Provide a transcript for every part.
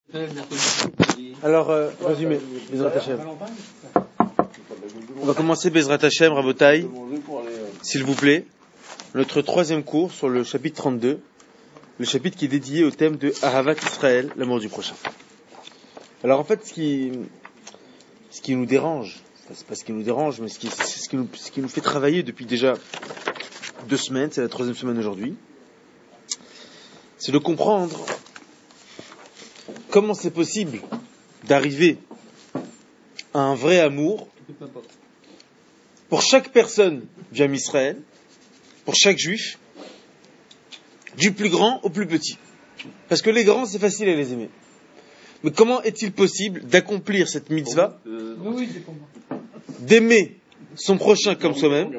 Alors, résumé, Bezrat Hashem. On va commencer Bezrat Hashem, Rabotai, s'il vous plaît, notre troisième cours sur le chapitre 32, le chapitre qui est dédié au thème de Ahavat Israël, l'amour du prochain. Alors en fait, ce qui nous dérange, c'est pas ce qui nous dérange, mais ce qui nous fait travailler depuis déjà 2 semaines, c'est la 3e semaine aujourd'hui, c'est de comprendre comment c'est possible d'arriver à un vrai amour pour chaque personne du Ham Israël, pour chaque juif, du plus grand au plus petit. Parce que les grands, c'est facile à les aimer. Mais comment est-il possible d'accomplir cette mitzvah, d'aimer son prochain comme soi-même,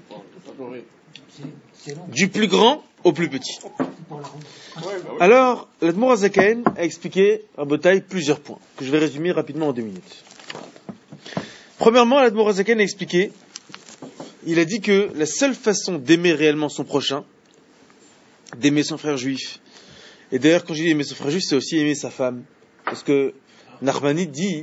du plus grand au plus petit? Alors, l'Admour HaZaken a expliqué en bataille plusieurs points, que je vais résumer rapidement en 2 minutes. Premièrement, l'Admour HaZaken a expliqué, il a dit que la seule façon d'aimer réellement son prochain, d'aimer son frère juif, et d'ailleurs quand je dis aimer son frère juif, c'est aussi aimer sa femme, parce que Nachmanide dit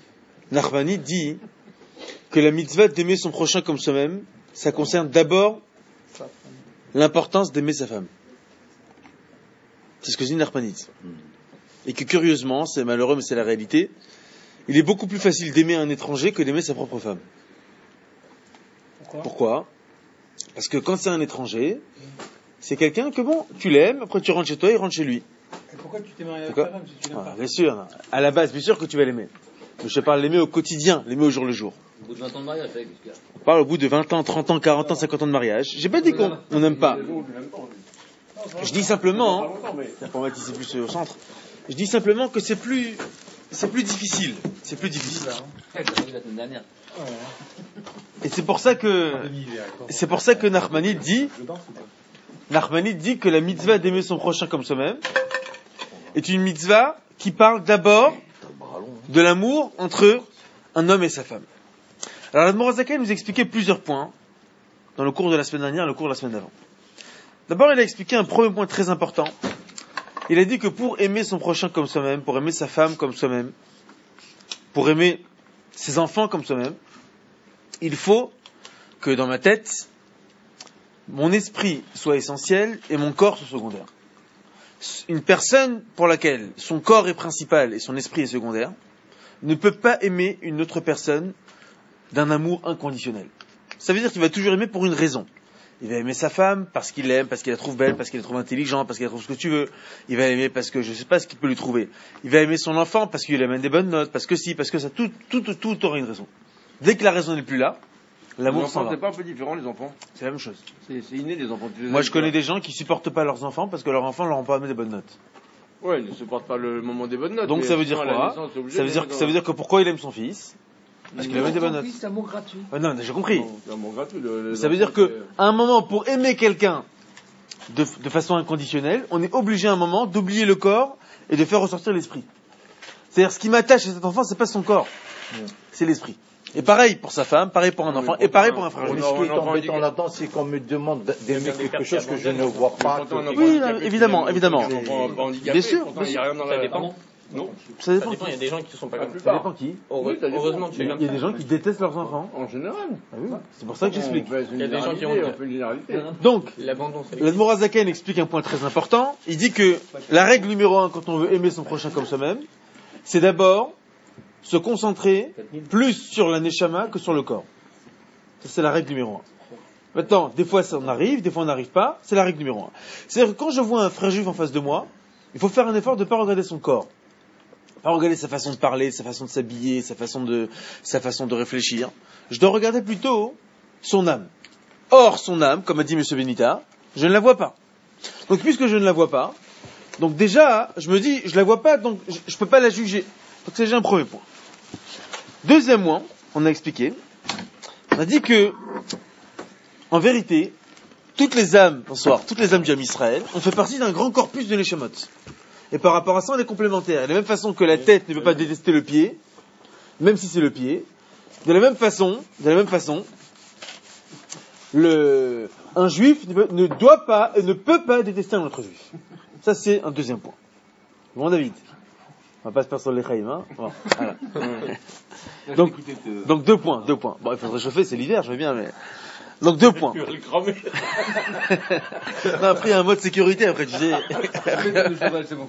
que la mitzvah d'aimer son prochain comme soi-même, ça concerne d'abord l'importance d'aimer sa femme. C'est ce que dit Nachmanide. Et que curieusement, c'est malheureux mais c'est la réalité, il est beaucoup plus facile d'aimer un étranger que d'aimer sa propre femme. Pourquoi ? Parce que quand c'est un étranger, c'est quelqu'un que tu l'aimes, après tu rentres chez toi, il rentre chez lui. Et pourquoi tu t'es marié avec ta femme si tu l'aimes pas ? Bien sûr, à la base, bien sûr que tu vas l'aimer. Mais je parle l'aimer au quotidien, l'aimer au jour le jour. Au bout de 20 ans de mariage, avec on parle au bout de 20 ans, 30 ans, 40 ans, 50 ans de mariage. J'ai pas dit qu'on n'aime pas. Je dis simplement, pour mettre ici plus au centre, je dis simplement que c'est plus difficile. C'est plus difficile. la semaine dernière. Et c'est pour ça que Nachmanide dit que la mitzvah d'aimer son prochain comme soi-même est une mitzvah qui parle d'abord de l'amour entre un homme et sa femme. Alors l'Admour HaZaken nous a expliqué plusieurs points dans le cours de la semaine dernière et le cours de la semaine d'avant. D'abord, il a expliqué un premier point très important. Il a dit que pour aimer son prochain comme soi-même, pour aimer sa femme comme soi-même, pour aimer ses enfants comme soi-même, il faut que dans ma tête, mon esprit soit essentiel et mon corps soit secondaire. Une personne pour laquelle son corps est principal et son esprit est secondaire ne peut pas aimer une autre personne d'un amour inconditionnel. Ça veut dire qu'il va toujours aimer pour une raison. Il va aimer sa femme parce qu'il l'aime, parce qu'il la trouve belle, parce qu'il la trouve intelligente, parce qu'il la trouve ce que tu veux. Il va aimer parce que je ne sais pas ce qu'il peut lui trouver. Il va aimer son enfant parce qu'il lui amène des bonnes notes, parce que si, parce que ça, tout aura une raison. Dès que la raison n'est plus là, l'amour s'en va. C'est pas un peu différent, les enfants? C'est la même chose. C'est inné, les enfants. Moi, je connais des gens qui supportent pas leurs enfants parce que leurs enfants leur ont pas amené des bonnes notes. Ouais, ils ne supportent pas le moment des bonnes notes. Donc ça veut dire quoi? Ça veut dire que pourquoi il aime son fils? Parce qu'il amène des bonnes notes. C'est amour gratuit. Non, j'ai compris. C'est un amour gratuit. Ça veut dire que, à un moment, pour aimer quelqu'un de façon inconditionnelle, on est obligé à un moment d'oublier le corps et de faire ressortir l'esprit. C'est-à-dire, ce qui m'attache à cet enfant, c'est pas son corps, c'est l'esprit. Et pareil pour sa femme, pareil pour un enfant, et pareil pour un frère. Mais ce qui est embêtant là-dedans, c'est qu'on me demande d'aimer quelque chose que je ne vois pas. Oui, évidemment. Bien sûr. Il n'y a rien dans la... Ça dépend. Non. Ça dépend. Il y a des gens qui ne sont pas comme Ça dépend qui. Heureusement, Il y a des gens qui détestent leurs enfants. En général. Ah oui, c'est pour ça que j'explique. Il y a des gens qui ont... On fait une généralité. Donc, L'abandon, c'est... l'Admour HaZaken explique un point très important. Il dit que la règle numéro 1 quand on veut aimer son prochain comme soi-même, c'est d'abord se concentrer plus sur la neshama que sur le corps. Ça, c'est la règle numéro 1. Maintenant, des fois ça en arrive, des fois on n'arrive pas, c'est la règle numéro 1. C'est-à-dire que quand je vois un frère juif en face de moi, il faut faire un effort de ne pas regarder son corps. Pas regarder sa façon de parler, sa façon de s'habiller, sa façon de réfléchir. Je dois regarder plutôt son âme. Or, son âme, comme a dit M. Benita, je ne la vois pas. Donc, puisque je ne la vois pas, donc déjà, je me dis, je la vois pas, donc je ne peux pas la juger. Donc, c'est déjà un premier point. Deuxièmement, on a expliqué, on a dit que, en vérité, toutes les âmes du Ham Israël, ont fait partie d'un grand corpus de Neshamot. Et par rapport à ça, on est complémentaires. Et de la même façon que la tête ne peut pas détester le pied, même si c'est le pied, de la même façon, un juif ne doit pas et ne peut pas détester un autre juif. Ça, c'est un deuxième point. Bon, David. On va pas se faire sur les chaïm, hein. Bon, voilà. Donc 2 points. Bon, il faut se réchauffer, c'est l'hiver, je veux bien, mais... Donc 2 points. Tu vas le cramer. Non, après, il y a un mode sécurité, après, tu sais. Le cheval, c'est bon.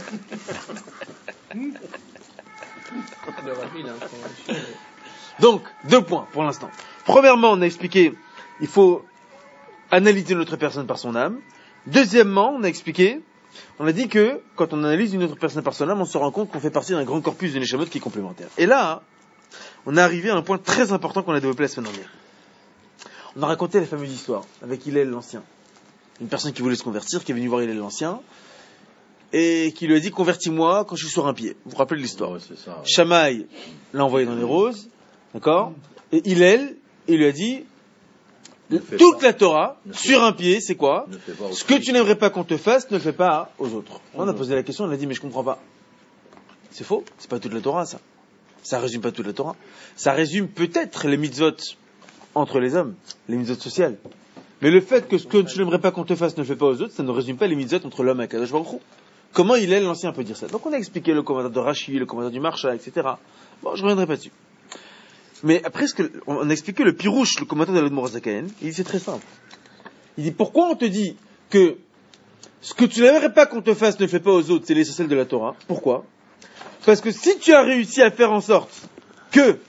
Le rabbi, il a un point. Donc, 2 points pour l'instant. Premièrement, on a expliqué, il faut analyser notre personne par son âme. Deuxièmement, on a expliqué, on a dit que quand on analyse une autre personne par son âme, on se rend compte qu'on fait partie d'un grand corpus de Neshamot qui est complémentaire. Et là, on est arrivé à un point très important qu'on a développé la semaine dernière. On a raconté la fameuse histoire avec Hillel l'Ancien. Une personne qui voulait se convertir, qui est venue voir Hillel l'Ancien, et qui lui a dit « Convertis-moi quand je suis sur un pied ». Vous vous rappelez de l'histoire? Ouais, c'est ça. Shammai l'a envoyé dans les roses, d'accord? Et Hillel, il lui a dit toute la Torah, sur un pied, c'est quoi? Ce que tu n'aimerais pas qu'on te fasse, ne le fais pas aux autres. On a posé la question, on a dit mais je comprends pas. C'est faux, c'est pas toute la Torah ça. Ça résume pas toute la Torah. Ça résume peut-être les mitzvot entre les hommes, les mitzvot sociales. Mais le fait que ce que tu n'aimerais pas qu'on te fasse ne le fais pas aux autres, ça ne résume pas les mitzvot entre l'homme et Kadosh Baruch Hu. Comment Hillel l'Ancien peut dire ça? Donc on a expliqué le commentaire de Rashi, le commentaire du Marsha, etc. Bon, je reviendrai pas dessus. Mais après, on a expliqué le Pirouche, le commentaire de l'Admor Zakayen, il dit c'est très simple. Il dit pourquoi on te dit que ce que tu n'aimerais pas qu'on te fasse ne le fais pas aux autres, c'est l'essentiel de la Torah. Pourquoi? Parce que si tu as réussi à faire en sorte que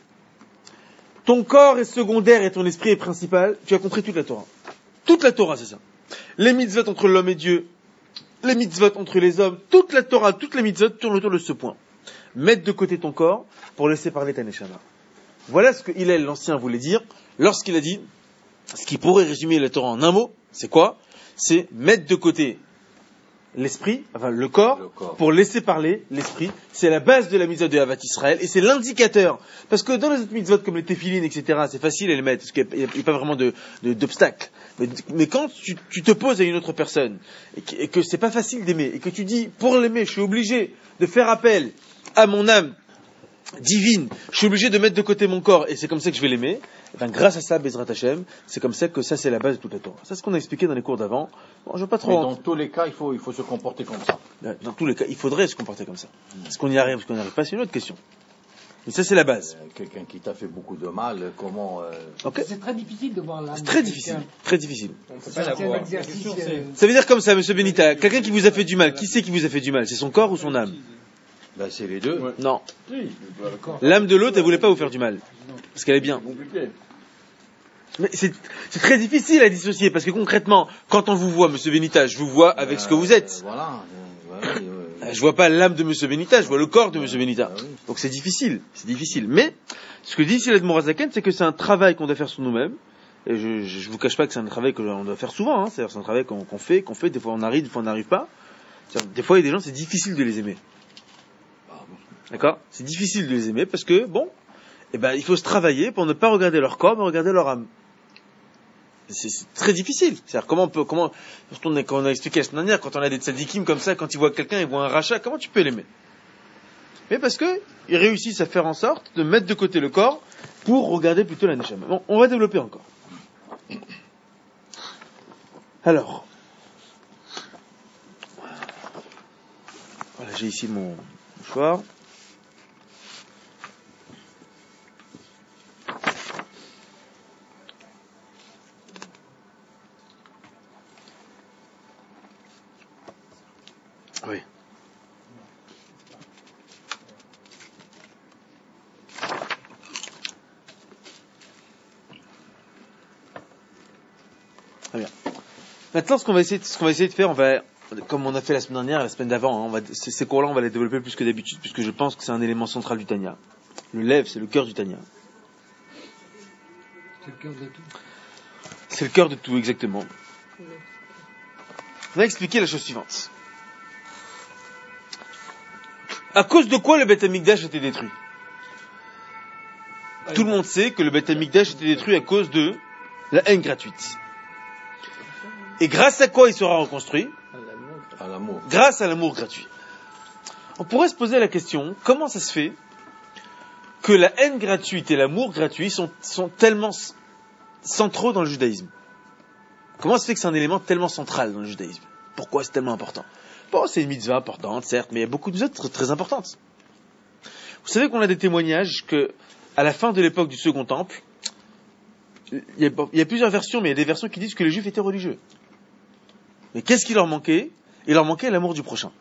ton corps est secondaire et ton esprit est principal, tu as compris toute la Torah. Toute la Torah, c'est ça. Les mitzvot entre l'homme et Dieu, les mitzvot entre les hommes, toute la Torah, toutes les mitzvot tournent autour de ce point. Mettre de côté ton corps pour laisser parler ta neshama. Voilà ce que Hillel l'Ancien voulait dire lorsqu'il a dit, ce qui pourrait résumer la Torah en un mot, c'est quoi? C'est mettre de côté l'esprit, enfin le corps, pour laisser parler l'esprit. C'est la base de la mitzvah de Havat Israël et c'est l'indicateur. Parce que dans les autres mitzvot comme les téphilines, etc., c'est facile à les mettre parce qu'il n'y a pas vraiment d'obstacle. Mais quand tu te poses à une autre personne et que c'est pas facile d'aimer et que tu dis, pour l'aimer, je suis obligé de faire appel à mon âme divine, je suis obligé de mettre de côté mon corps et c'est comme ça que je vais l'aimer, et bien grâce à ça, Bezrat Hashem, c'est comme ça que ça c'est la base de toute la Torah. Ça c'est ce qu'on a expliqué dans les cours d'avant. Bon, je veux pas trop. Mais dans tous les cas, il faut se comporter comme ça. Dans tous les cas, il faudrait se comporter comme ça. Est-ce qu'on y arrive, est-ce qu'on n'y arrive pas, c'est une autre question. Mais ça c'est la base. Quelqu'un qui t'a fait beaucoup de mal, comment... Okay. C'est très difficile de voir l'âme. C'est très difficile, très difficile. On peut pas l'avoir. Ça veut dire comme ça, Monsieur Benita, quelqu'un qui vous a fait du mal, qui c'est qui vous a fait du mal? C'est son corps ou son âme? Ben, c'est les deux. Ouais. Non. Oui, L'âme de l'autre, elle voulait pas vous faire du mal. Parce qu'elle est bien. compliqué. Mais c'est très difficile à dissocier, parce que concrètement, quand on vous voit, Monsieur Benita, je vous vois avec ce que vous êtes. Voilà. Je vois pas l'âme de Monsieur Benita, je vois le corps de Monsieur Benita. Donc c'est difficile. Mais, ce que dit ici l'Admor Hazaken, c'est que c'est un travail qu'on doit faire sur nous-mêmes. Et je vous cache pas que c'est un travail qu'on doit faire souvent, hein. C'est un travail qu'on fait, des fois on arrive, des fois on n'arrive pas. Des fois il y a des gens, c'est difficile de les aimer. D'accord? C'est difficile de les aimer parce que, bon, il faut se travailler pour ne pas regarder leur corps, mais regarder leur âme. C'est très difficile. C'est-à-dire, quand on a expliqué la semaine dernière, quand on a des tzadikim comme ça, quand ils voient quelqu'un, ils voient un rachat, comment tu peux l'aimer? Mais parce que, ils réussissent à faire en sorte de mettre de côté le corps pour regarder plutôt la neshama. Bon, on va développer encore. Alors. Voilà, j'ai ici mon mouchoir. Oui. Très bien. Maintenant, ce qu'on va essayer de faire, comme on a fait la semaine dernière, la semaine d'avant, ces cours-là, on va les développer plus que d'habitude, puisque je pense que c'est un élément central du Tanya. Le lève, c'est le cœur du Tanya. C'est le cœur de tout. C'est le cœur de tout, exactement. On va expliquer la chose suivante. À cause de quoi le Beth Amikdash a été détruit? Tout le monde sait que le Beth Amikdash a été détruit à cause de la haine gratuite. Et grâce à quoi il sera reconstruit? À l'amour. Grâce à l'amour gratuit. On pourrait se poser la question, comment ça se fait que la haine gratuite et l'amour gratuit sont tellement centraux dans le judaïsme? Comment ça se fait que c'est un élément tellement central dans le judaïsme? Pourquoi c'est tellement important? Bon, c'est une mitzvah importante, certes, mais il y a beaucoup d'autres très importantes. Vous savez qu'on a des témoignages que, à la fin de l'époque du Second Temple, il y a plusieurs versions, mais il y a des versions qui disent que les Juifs étaient religieux. Mais qu'est-ce qui leur manquait? Il leur manquait l'amour du prochain.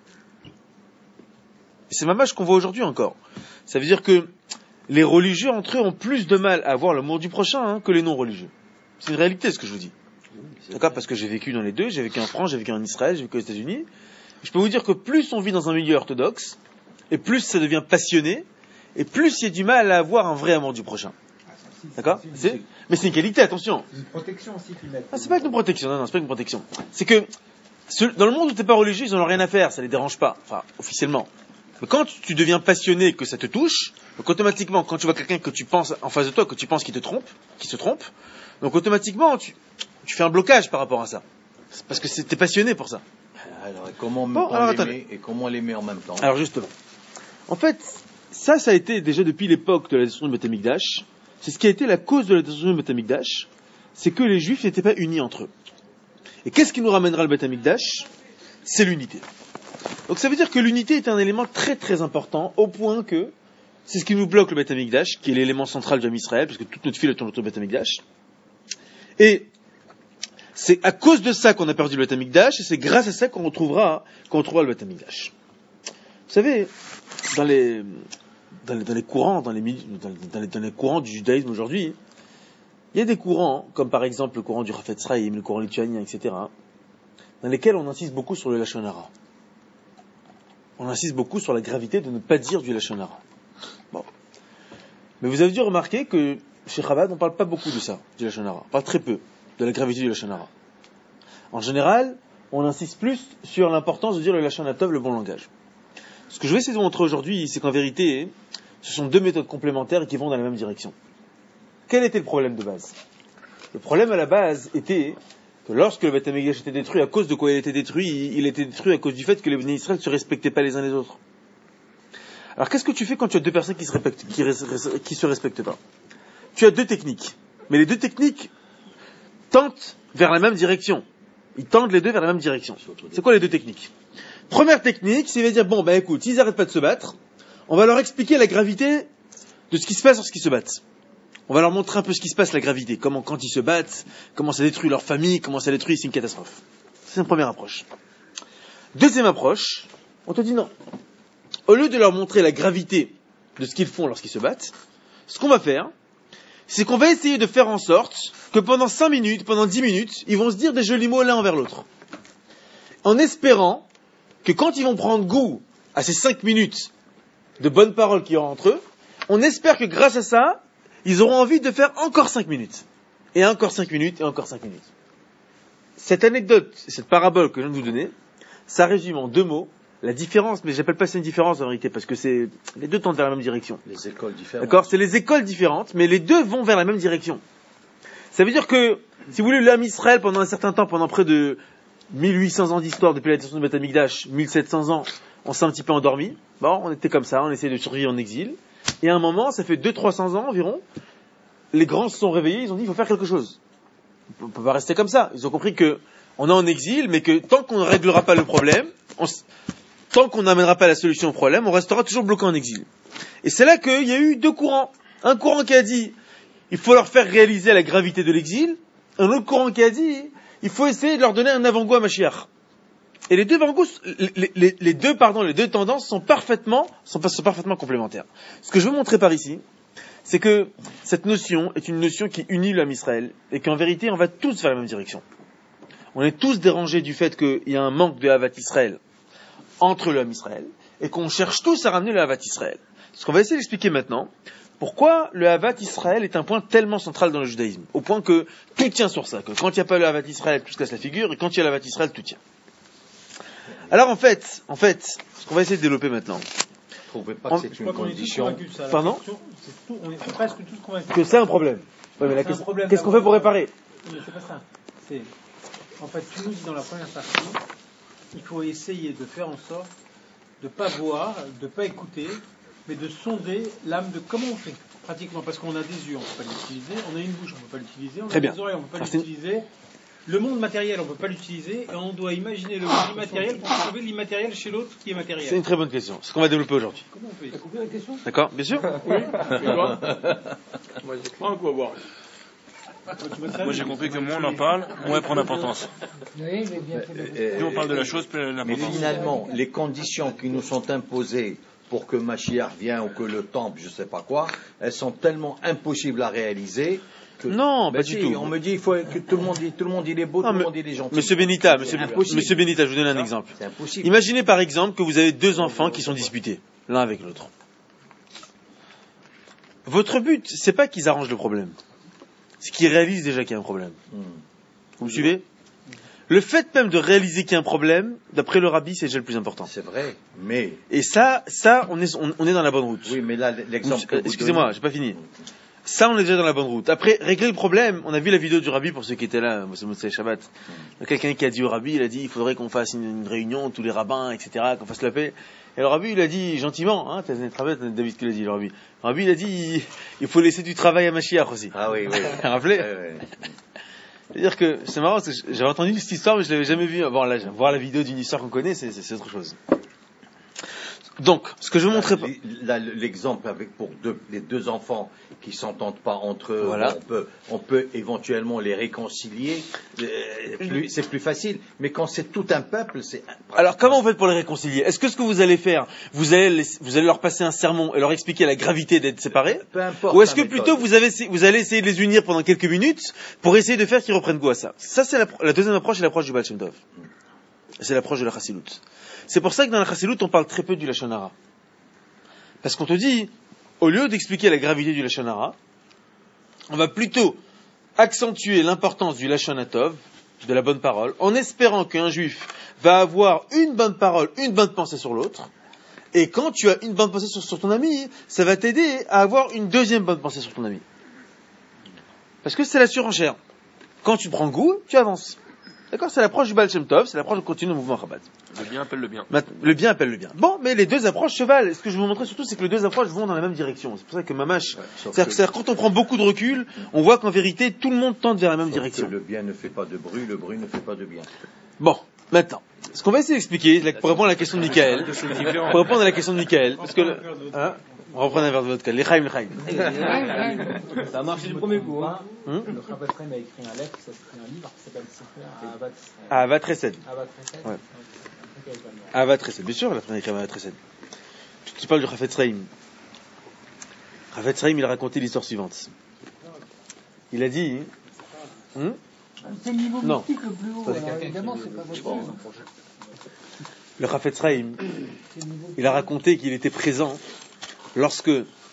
Et c'est ma ce qu'on voit aujourd'hui encore. Ça veut dire que les religieux entre eux ont plus de mal à avoir l'amour du prochain que les non-religieux. C'est une réalité ce que je vous dis. D'accord? Parce que j'ai vécu dans les deux, j'ai vécu en France, j'ai vécu en Israël, j'ai vécu aux États-Unis. Je peux vous dire que plus on vit dans un milieu orthodoxe, et plus ça devient passionné, et plus il y a du mal à avoir un vrai amour du prochain. D'accord? Mais c'est une qualité, attention. C'est une protection aussi qu'ils mettent. C'est pas une protection, non, c'est pas une protection. C'est que, dans le monde où t'es pas religieux, ils en ont rien à faire, ça les dérange pas. Enfin, officiellement. Mais quand tu deviens passionné, que ça te touche, donc automatiquement, quand tu vois quelqu'un que tu penses en face de toi, que tu penses qu'il se trompe, donc automatiquement, tu fais un blocage par rapport à ça. C'est parce que t'es passionné pour ça. Alors, comment l'aimer et comment l'aimer en même temps? Alors justement, en fait, ça a été déjà depuis l'époque de la destruction du Beth Amikdash. C'est ce qui a été la cause de la destruction du Beth Amikdash, c'est que les Juifs n'étaient pas unis entre eux. Et qu'est-ce qui nous ramènera le Beth Amikdash? C'est l'unité. Donc ça veut dire que l'unité est un élément très très important, au point que c'est ce qui nous bloque le Beth Amikdash, qui est l'élément central du Ham Israël, parce que toute notre file tourne autour du Beth Amikdash. Et c'est à cause de ça qu'on a perdu le Beth Amikdash, et c'est grâce à ça qu'on retrouvera le Beth Amikdash. Vous savez, dans les courants du judaïsme aujourd'hui, il y a des courants, comme par exemple le courant du Chafetz Chaim, le courant lituanien, etc., dans lesquels on insiste beaucoup sur le Lashon Hara. On insiste beaucoup sur la gravité de ne pas dire du Lashon Hara. Bon. Mais vous avez dû remarquer que chez Chabad, on ne parle pas beaucoup de ça, du Lashon Hara. On parle très peu de la gravité du Lashon Hara. En général, on insiste plus sur l'importance de dire le Lashon Hatov, le bon langage. Ce que je vais essayer de vous montrer aujourd'hui, c'est qu'en vérité, ce sont deux méthodes complémentaires qui vont dans la même direction. Quel était le problème de base? Le problème à la base était que lorsque le Beth Amikdash était détruit, à cause de quoi il était détruit? Il était détruit à cause du fait que les Bnei Israël ne se respectaient pas les uns les autres. Alors qu'est-ce que tu fais quand tu as deux personnes qui se respectent pas? Tu as deux techniques. Mais les deux techniques tentent vers la même direction. Ils tendent les deux vers la même direction. C'est quoi les deux techniques? Première technique, c'est de dire, écoute, s'ils n'arrêtent pas de se battre, on va leur expliquer la gravité de ce qui se passe lorsqu'ils se battent. On va leur montrer un peu ce qui se passe, la gravité. Comment, quand ils se battent, comment ça détruit leur famille, comment ça détruit, c'est une catastrophe. C'est une première approche. Deuxième approche, on te dit non. Au lieu de leur montrer la gravité de ce qu'ils font lorsqu'ils se battent, ce qu'on va faire, c'est qu'on va essayer de faire en sorte que pendant 5 minutes, pendant 10 minutes, ils vont se dire des jolis mots l'un envers l'autre. En espérant que quand ils vont prendre goût à ces 5 minutes de bonnes paroles qu'il y aura entre eux, on espère que grâce à ça, ils auront envie de faire encore 5 minutes. Et encore 5 minutes, et encore 5 minutes. Cette anecdote, cette parabole que je viens de vous donner, ça résume en 2 mots la différence, mais j'appelle pas ça une différence en vérité, parce que les deux tendent vers la même direction. Les écoles différentes. D'accord? C'est les écoles différentes, mais les deux vont vers la même direction. Ça veut dire que, si vous voulez, l'âme Israël, pendant un certain temps, pendant près de 1800 ans d'histoire, depuis la destruction du Beth Amikdash, 1700 ans, on s'est un petit peu endormi. On était comme ça, on essayait de survivre en exil. Et à un moment, ça fait 200-300 ans environ, les grands se sont réveillés, ils ont dit, il faut faire quelque chose. On ne peut pas rester comme ça. Ils ont compris que on est en exil, mais que tant qu'on ne réglera pas le problème, tant qu'on n'amènera pas la solution au problème, on restera toujours bloqué en exil. Et c'est là qu'il y a eu 2 courants. Un courant qui a dit, il faut leur faire réaliser la gravité de l'exil. Un autre courant qui a dit, il faut essayer de leur donner un avant-goût à Mashiach. Et les deux tendances sont parfaitement complémentaires. Ce que je veux montrer par ici, c'est que cette notion est une notion qui unit l'âme Israël, et qu'en vérité, on va tous vers la même direction. On est tous dérangés du fait qu'il y a un manque de Havat Israël entre l'âme Israël, et qu'on cherche tous à ramener le Havat Israël. Ce qu'on va essayer d'expliquer maintenant, pourquoi le Havat Israël est un point tellement central dans le judaïsme, au point que tout tient sur ça, que quand il n'y a pas le Havat Israël, tout se casse la figure, et quand il y a le Havat Israël, tout tient. Alors en fait, ce qu'on va essayer de développer maintenant. Vous ne trouvez pas que c'est une condition? Pardon? On est presque tous convaincus. Que c'est un problème. Ouais, mais qu'est-ce qu'on fait pour réparer? Mais c'est pas ça. En fait, tu nous dis dans la première partie, il faut essayer de faire en sorte de ne pas voir, de ne pas écouter, mais de sonder l'âme de comment on fait. Pratiquement, parce qu'on a des yeux, on ne peut pas l'utiliser, on a une bouche, on ne peut pas l'utiliser, on a des oreilles, on ne peut pas l'utiliser. le monde matériel, on ne peut pas l'utiliser, et on doit imaginer le monde immatériel pour trouver l'immatériel chez l'autre qui est matériel. C'est une très bonne question. C'est ce qu'on va développer aujourd'hui. Comment on fait? T'as compris la question? D'accord? Bien sûr? Oui. Et toi? Moi, j'ai Ah, quoi voir. Moi j'ai compris que moins on en parle, moins elle prend d'importance. Oui, mais bien fait. Plus on parle de la chose, plus elle a Mais d'importance. finalement, les conditions qui nous sont imposées pour que Mashiach vienne ou que le temple, je ne sais pas quoi, elles sont tellement impossibles à réaliser que... Non, Ben pas du tout. On me dit il faut que tout le monde il est beau, Non, tout le monde il est gentil. Monsieur Benita, C'est impossible. Monsieur Benita, je vous donne un exemple. C'est impossible. Imaginez par exemple que vous avez deux enfants qui sont disputés, l'un avec l'autre. Votre but, c'est pas qu'ils arrangent le problème. C'est qu'ils réalisent déjà qu'il y a un problème. Vous me suivez? Le fait même de réaliser qu'il y a un problème, d'après le rabbi, c'est déjà le plus important. C'est vrai, mais... Et ça, on est dans la bonne route. Oui, mais là, l'exemple que vous Excusez-moi, donnez- j'ai pas fini. Ça, on est déjà dans la bonne route. Après, régler le problème, on a vu la vidéo du rabbi pour ceux qui étaient là, c'est Motsei Shabbat. Il y a quelqu'un qui a dit au rabbi, il a dit, il faudrait qu'on fasse une réunion, tous les rabbins, etc., qu'on fasse la paix. Et le rabbi, il a dit gentiment, hein, David qui l'a dit, le rabbi. Le rabbi, il a dit, il faut laisser du travail à Mashiach aussi. Ah oui, oui. Vous vous rappelez? Ouais. C'est-à-dire que, c'est marrant, parce que j'avais entendu cette histoire, mais je l'avais jamais vue. Bon, là, voir la vidéo d'une histoire qu'on connaît, c'est autre chose. Donc, ce que je veux montrer... Là, l'exemple pour les deux enfants qui s'entendent pas entre eux, Voilà. on peut éventuellement les réconcilier. C'est plus facile. Mais quand c'est tout un peuple, c'est. Alors, comment vous faites pour les réconcilier? Est-ce que ce que vous allez faire, vous allez leur passer un sermon et leur expliquer la gravité d'être séparés? Peu importe. Ou est-ce que la plutôt méthode. vous allez essayer de les unir pendant quelques minutes pour essayer de faire qu'ils reprennent goût à ça? Ça, c'est la deuxième approche, c'est l'approche du Baal Shem Tov. C'est l'approche de la Chassilut. C'est pour ça que dans la Chassilut, on parle très peu du Lashon Hara. Parce qu'on te dit, au lieu d'expliquer la gravité du Lashon Hara, on va plutôt accentuer l'importance du Lashon HaTov, de la bonne parole, en espérant qu'un juif va avoir une bonne parole, une bonne pensée sur l'autre. Et quand tu as une bonne pensée sur ton ami, ça va t'aider à avoir une deuxième bonne pensée sur ton ami. Parce que c'est la surenchère. Quand tu prends goût, tu avances. D'accord? C'est l'approche du Baal Shem Tov, c'est l'approche continue du mouvement Chabad. Le bien appelle le bien. Le bien appelle le bien. Bon, mais les deux approches se valent. Ce que je veux vous montrer surtout, c'est que les deux approches vont dans la même direction. C'est pour ça que Mamash, c'est-à-dire quand on prend beaucoup de recul, on voit qu'en vérité, tout le monde tend vers la même Sauf direction. que le bien ne fait pas de bruit, le bruit ne fait pas de bien. Bon, maintenant, ce qu'on va essayer d'expliquer, pour répondre à la question de Michael, pour répondre à la question de Michael, parce que, hein, on reprend un verre de vodka, l'Echaim. Ça a marché du premier coup, hein. Hum? Le Chabat Shrem a écrit un livre, ça s'écrit un livre qui s'appelle Sefer Ahavat Chesed. Ahavat Chesed. Ouais. Ahavat Chesed, bien sûr, la première écrit Ahavat Chesed. Tu parles du Chafetz Chaim. Chafetz Chaim, il a raconté l'histoire suivante. Il a dit, C'est le niveau Non. mystique le plus haut, alors évidemment c'est pas votre le Chafetz Chaim, c'est le niveau il a raconté qu'il était présent lorsque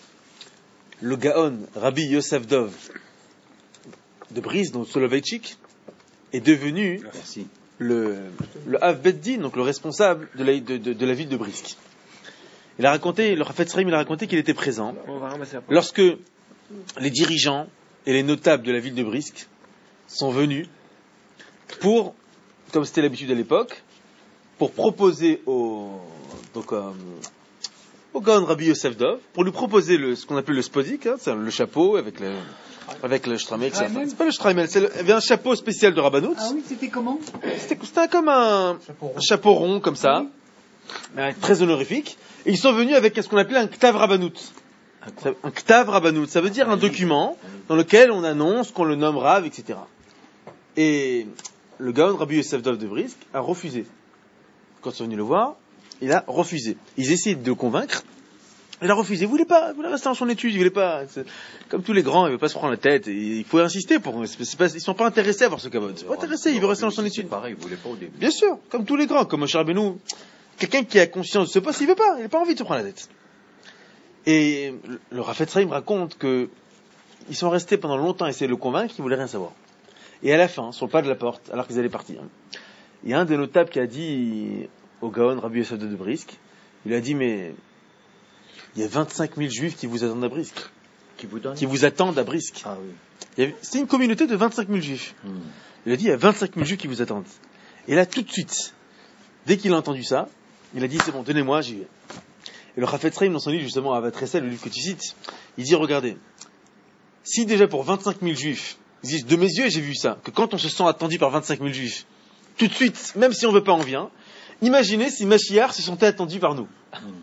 le Gaon, Rabbi Yosef Dov, de Brisk, donc Soloveitchik, est devenu Merci. le Av Bet Din, donc le responsable de la ville de Brisk. Il a raconté, le Chafetz Chaim, il a raconté qu'il était présent lorsque les dirigeants et les notables de la ville de Brisk sont venus pour, comme c'était l'habitude à l'époque, pour proposer au Gaon Rabbi Yosef Dov, pour lui proposer ce qu'on appelle le spodik, hein, c'est le chapeau avec le shtramel. C'est pas le shtramel, il y avait un chapeau spécial de Rabbanout. Ah oui, c'était comment? C'était comme un chapeau rond comme ça, très honorifique. Et ils sont venus avec ce qu'on appelait un ktav Rabbanout. Un ktav Rabbanout, ça veut dire un document dans lequel on annonce qu'on le nomme Rav, etc. Et le Gaon Rabbi Yosef Dov de Brisk a refusé. Quand ils sont venus le voir, il a refusé. Ils essayaient de le convaincre. Il a refusé. Il voulait rester dans son étude. Il voulait pas. Comme tous les grands, il veut pas se prendre la tête. Et il faut insister ils sont pas intéressés à voir ce kavod. Ils sont pas intéressés. Il veut rester dans son étude. C'est pareil, vous voulez pas au début. Bien sûr, comme tous les grands, comme Moshe Rabbeinu. Quelqu'un qui a conscience de ce poste, il veut pas. Il n'a pas envie de se prendre la tête. Et le Chafetz Chaim raconte que ils sont restés pendant longtemps à essayer de le convaincre. Ils voulaient rien savoir. Et à la fin, sur le pas de la porte, alors qu'ils allaient partir, il y a un des notables qui a dit au Gaon Rabbi Yosef de Brisk, il a dit, mais il y a 25 000 juifs qui vous attendent à Brisk. Qui vous attendent à Brisk. Ah oui. C'était une communauté de 25 000 juifs. Il a dit, il y a 25 000 juifs qui vous attendent. Et là, tout de suite, dès qu'il a entendu ça, il a dit, c'est bon, donnez-moi, j'y vais. Et le Chafetz Chaim, dans son livre, justement, Ahavat Chesed, le livre que tu cites, il dit, regardez, si déjà pour 25 000 juifs, Il dit, de mes yeux, j'ai vu ça, que quand on se sent attendu par 25 000 juifs, tout de suite, même si on veut pas, on vient. Imaginez si Mashiach se sentait attendu par nous.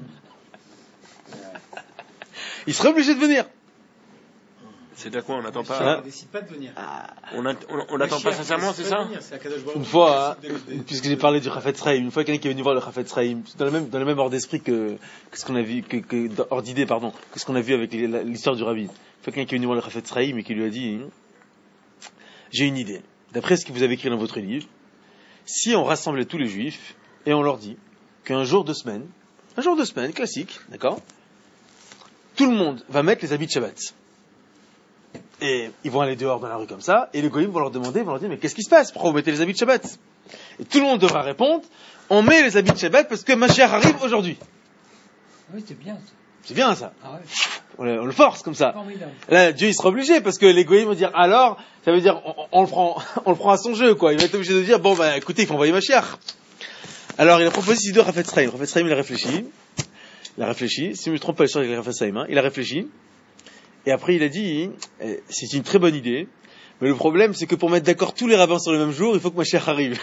Il serait obligé de venir. C'est à quoi on n'attend pas. Hein? Il ne décide pas de venir. On n'attend pas sincèrement, c'est ça? Une fois, puisque j'ai parlé du Chafetz Chaim, une fois quelqu'un qui est venu voir le Chafetz Chaim, dans le même ordre d'esprit que ce qu'on a vu, hors d'idée, pardon, que ce qu'on a vu avec l'histoire du Rabbi. Une fois quelqu'un qui est venu voir le Chafetz Chaim et qui lui a dit, j'ai une idée. D'après ce que vous avez écrit dans votre livre, si on rassemblait tous les juifs et on leur dit qu'un jour de semaine classique, d'accord, tout le monde va mettre les habits de Shabbat. Et ils vont aller dehors dans la rue comme ça, et les goïms vont leur dire, mais qu'est-ce qui se passe? Pourquoi vous mettez les habits de Shabbat? Et tout le monde devra répondre, on met les habits de Shabbat parce que Mashiach arrive aujourd'hui. Oui, c'est bien ça. C'est bien ça. Ah ouais, On le force comme ça. formidable. Là, Dieu il sera obligé, parce que les goïms vont dire, alors, ça veut dire, on le prend à son jeu, quoi. Il va être obligé de dire, bon, bah, écoutez, il faut envoyer Mashiach. Alors, il a proposé ces deux Chafetz Chaim. Chafetz Chaim, il a réfléchi. Si je ne me trompe pas, avec Chafetz Chaim, il a réfléchi. Et après, il a dit, c'est une très bonne idée, mais le problème, c'est que pour mettre d'accord tous les rabbins sur le même jour, il faut que Mashiach arrive.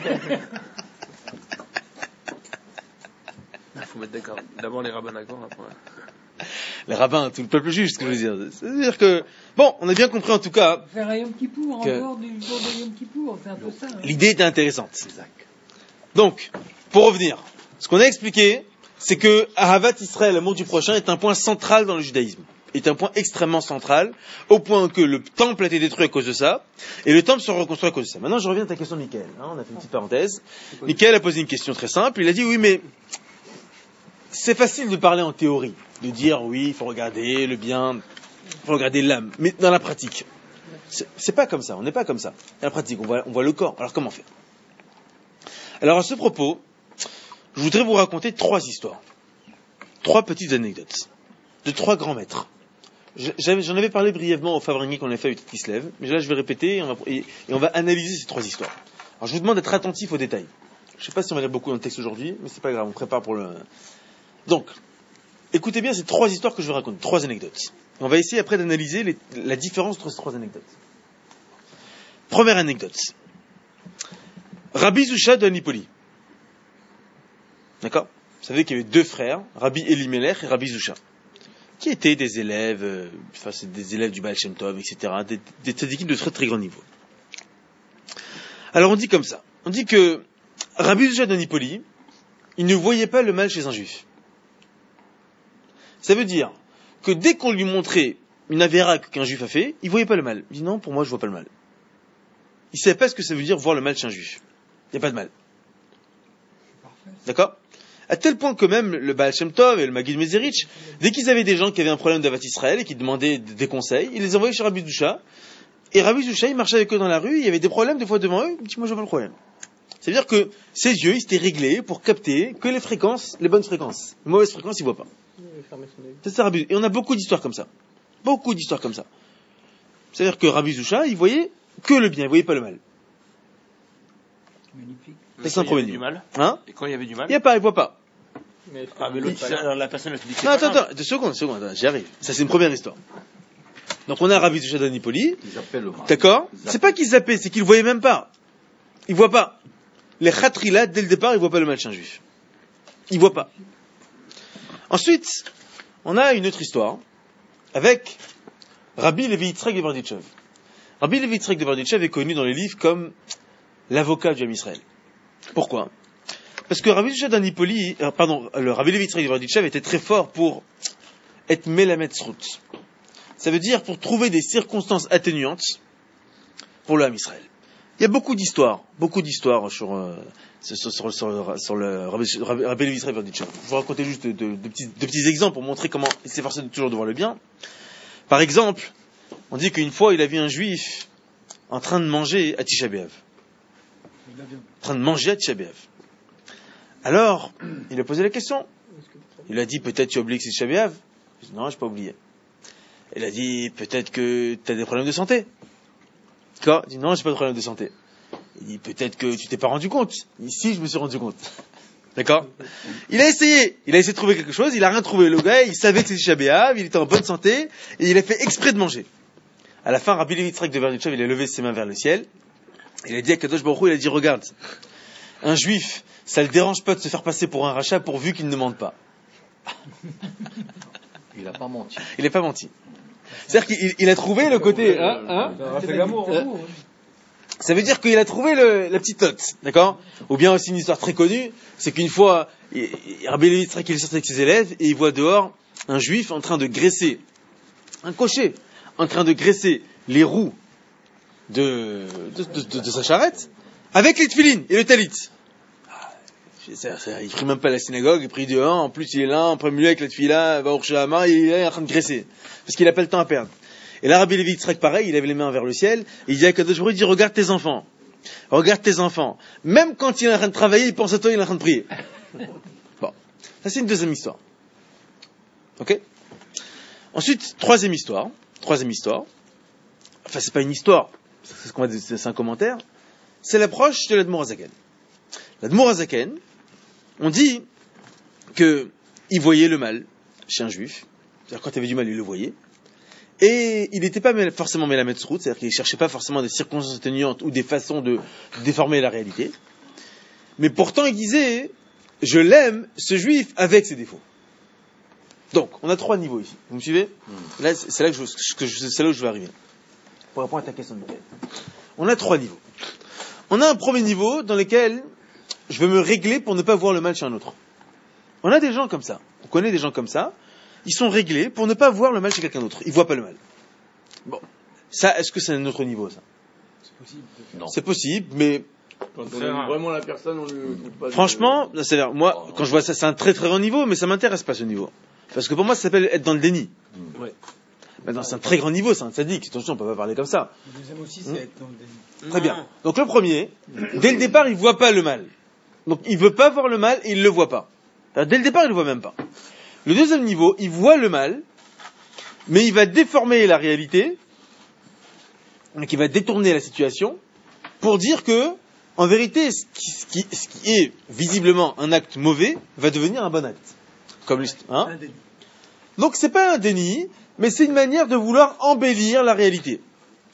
Il faut mettre d'accord. D'abord les rabbins d'accord, après. Les rabbins, tout le peuple juge, ce que je veux dire. C'est-à-dire que, bon, on a bien compris en tout cas, Faire un Yom Kippour, en Que- dehors du jour de Yom Kippour, c'est un peu ça. Hein. l'idée était intéressante. Donc, pour revenir, ce qu'on a expliqué, c'est que Ahavat Israël, l'amour du prochain, est un point central dans le judaïsme. Est un point extrêmement central, au point que le temple a été détruit à cause de ça, et le temple sera reconstruit à cause de ça. Maintenant, je reviens à ta question de Michael. On a fait une petite parenthèse. Michael a posé une question très simple. Il a dit, oui, mais c'est facile de parler en théorie, de dire, oui, il faut regarder le bien, il faut regarder l'âme. Mais dans la pratique, c'est pas comme ça. On n'est pas comme ça. Dans la pratique, on voit le corps. Alors, comment faire? Alors, à ce propos, je voudrais vous raconter 3 histoires. 3 petites anecdotes. De 3 grands maîtres. J'en avais parlé brièvement au Fabrangui qu'on a fait avec Kislev, mais là je vais répéter et on va analyser ces 3 histoires. Alors je vous demande d'être attentif aux détails. Je ne sais pas si on va lire beaucoup dans le texte aujourd'hui, mais c'est pas grave, on prépare pour le... Donc, écoutez bien ces 3 histoires que je vais raconter, 3 anecdotes. Et on va essayer après d'analyser la différence entre ces 3 anecdotes. Première anecdote. Rabbi Zusha de Anipoli. D'accord? Vous savez qu'il y avait 2 frères, Rabbi Elimelech et Rabbi Zusha, qui étaient des élèves, c'est des élèves du Baal Shem Tov, etc., des tzadikim de très très grand niveau. Alors on dit comme ça, on dit que Rabbi Zusha d'Anipoli, il ne voyait pas le mal chez un juif. Ça veut dire que dès qu'on lui montrait une avéra qu'un juif a fait, il voyait pas le mal. Il dit non, pour moi je vois pas le mal. Il savait pas ce que ça veut dire voir le mal chez un juif. Il n'y a pas de mal. D'accord? À tel point que même le Baal Shem Tov et le Maggid Mezerich, dès qu'ils avaient des gens qui avaient un problème d'Avat Israël et qui demandaient des conseils, ils les envoyaient chez Rabbi Zusha. Et Rabbi Zusha, il marchait avec eux dans la rue, il y avait des problèmes des fois devant eux, il dit moi je vois pas le problème. C'est-à-dire que ses yeux, ils s'étaient réglés pour capter que les fréquences, les bonnes fréquences. Les mauvaises fréquences, ils voient pas. C'est ça Rabbi. Et on a beaucoup d'histoires comme ça. Beaucoup d'histoires comme ça. C'est-à-dire que Rabbi Zusha, il voyait que le bien, il voyait pas le mal. Magnifique. C'est un premier du mal. Hein? Et quand il y avait du mal? Il y a pas, il voit pas. Ah, mais l'autre, la personne, elle se dit que c'est Non, pas grave. attends, 2 secondes, j'y arrive. Ça, c'est une première histoire. Donc, on a Rabbi Zusha d'Anipoli. Ils appellent le mal. D'accord? C'est pas qu'il zappait, c'est qu'il voyait même pas. Il voit pas. Les khatrilat, dès le départ, il voit pas le mal chez un juif. Il voit pas. Ensuite, on a une autre histoire avec Rabbi Levi Yitzhak de Berditchev. Rabbi Levi Yitzhak de Berditchev est connu dans les livres comme l'avocat du Ham Israël. Pourquoi? Parce que Rabbi Zusha d'Anipoli, le Rabbi Levi Yitzhak de Berditchev était très fort pour être melamed zrut. Ça veut dire pour trouver des circonstances atténuantes pour le Ham Israël. Il y a beaucoup d'histoires sur le Rabbi Levi Yitzhak de Berditchev. Je vais vous raconter juste de petits exemples pour montrer comment il s'est forcé de toujours de voir le bien. Par exemple, on dit qu'une fois il a vu un juif en train de manger à Tisha B'Av. Alors, il a posé la question. Il a dit, peut-être tu as oublié que c'est Tisha B'Av. Il a dit, non, je n'ai pas oublié. Il a dit, peut-être que tu as des problèmes de santé. Quoi? Il dit, non, j'ai pas de problème de santé. Il dit, peut-être que tu t'es pas rendu compte. Ici, je me suis rendu compte. D'accord? Il a essayé de trouver quelque chose, il a rien trouvé. Le gars, il savait que c'était Tisha B'Av, il était en bonne santé, et il a fait exprès de manger. À la fin, Rabbi Levi Yitzhak de Berditchev, il a levé ses mains vers le ciel. Il a dit à Kadosh Baruch Hu, il a dit, regarde, un juif, ça le dérange pas de se faire passer pour un rachat pourvu qu'il ne mente pas. Il n'a pas menti. Il n'a pas menti. C'est-à-dire qu'il a trouvé le côté... Ça veut dire qu'il a trouvé la petite note, d'accord? Ou bien aussi une histoire très connue, c'est qu'une fois, Rabbi Levi Yitzhak il est sorti avec ses élèves et il voit dehors un juif en train de graisser, un cocher, en train de graisser les roues de sa charrette avec les tefilines et le talit. Il prie même pas à la synagogue, il prie dehors, en plus il est là, en plein milieu avec la tefila, va au Shama, il est en train de graisser, parce qu'il n'a pas le temps à perdre. Et là, Rabbi Levi Yitzhak, pareil, il avait les mains vers le ciel, et il dit à Kadosh Baruch Hu, il dit, regarde tes enfants. Même quand il est en train de travailler, il pense à toi, il est en train de prier. Bon. Ça, c'est une deuxième histoire. Ok? Ensuite, troisième histoire. Enfin, c'est pas une histoire. C'est un commentaire. C'est l'approche de l'Admour HaZaken. L'Admour HaZaken, on dit que il voyait le mal chez un juif. C'est-à-dire, quand il y avait du mal, il le voyait. Et il n'était pas forcément Melamed Zchut, c'est-à-dire qu'il ne cherchait pas forcément des circonstances atténuantes ou des façons de déformer la réalité. Mais pourtant, il disait, je l'aime, ce juif, avec ses défauts. Donc, on a 3 niveaux ici. Vous me suivez? Là, c'est là où je vais arriver. Pour répondre à ta question de Michael. On a 3 niveaux. On a un premier niveau dans lequel je veux me régler pour ne pas voir le mal chez un autre. On a des gens comme ça. On connaît des gens comme ça. Ils sont réglés pour ne pas voir le mal chez quelqu'un d'autre. Ils voient pas le mal. Bon. Ça, est-ce que c'est un autre niveau, ça? C'est possible. Non. C'est possible, mais Quand on aime vraiment la personne, on ne trouve pas. franchement, c'est-à-dire, moi, quand je vois ça, c'est un très très grand niveau, mais ça m'intéresse pas ce niveau. Parce que pour moi, ça s'appelle être dans le déni. Ouais. Maintenant, c'est un très grand niveau, c'est un tzaddik. Attention, on peut pas parler comme ça. Le deuxième aussi, c'est être dans le déni. Très bien. Donc le premier, dès le départ, il voit pas le mal. Donc il veut pas voir le mal et il le voit pas. Alors, dès le départ, il le voit même pas. Le deuxième niveau, il voit le mal, mais il va déformer la réalité, donc il va détourner la situation, pour dire que, en vérité, ce qui est visiblement un acte mauvais, va devenir un bon acte. Comme Un déni. Donc c'est pas un déni, mais c'est une manière de vouloir embellir la réalité.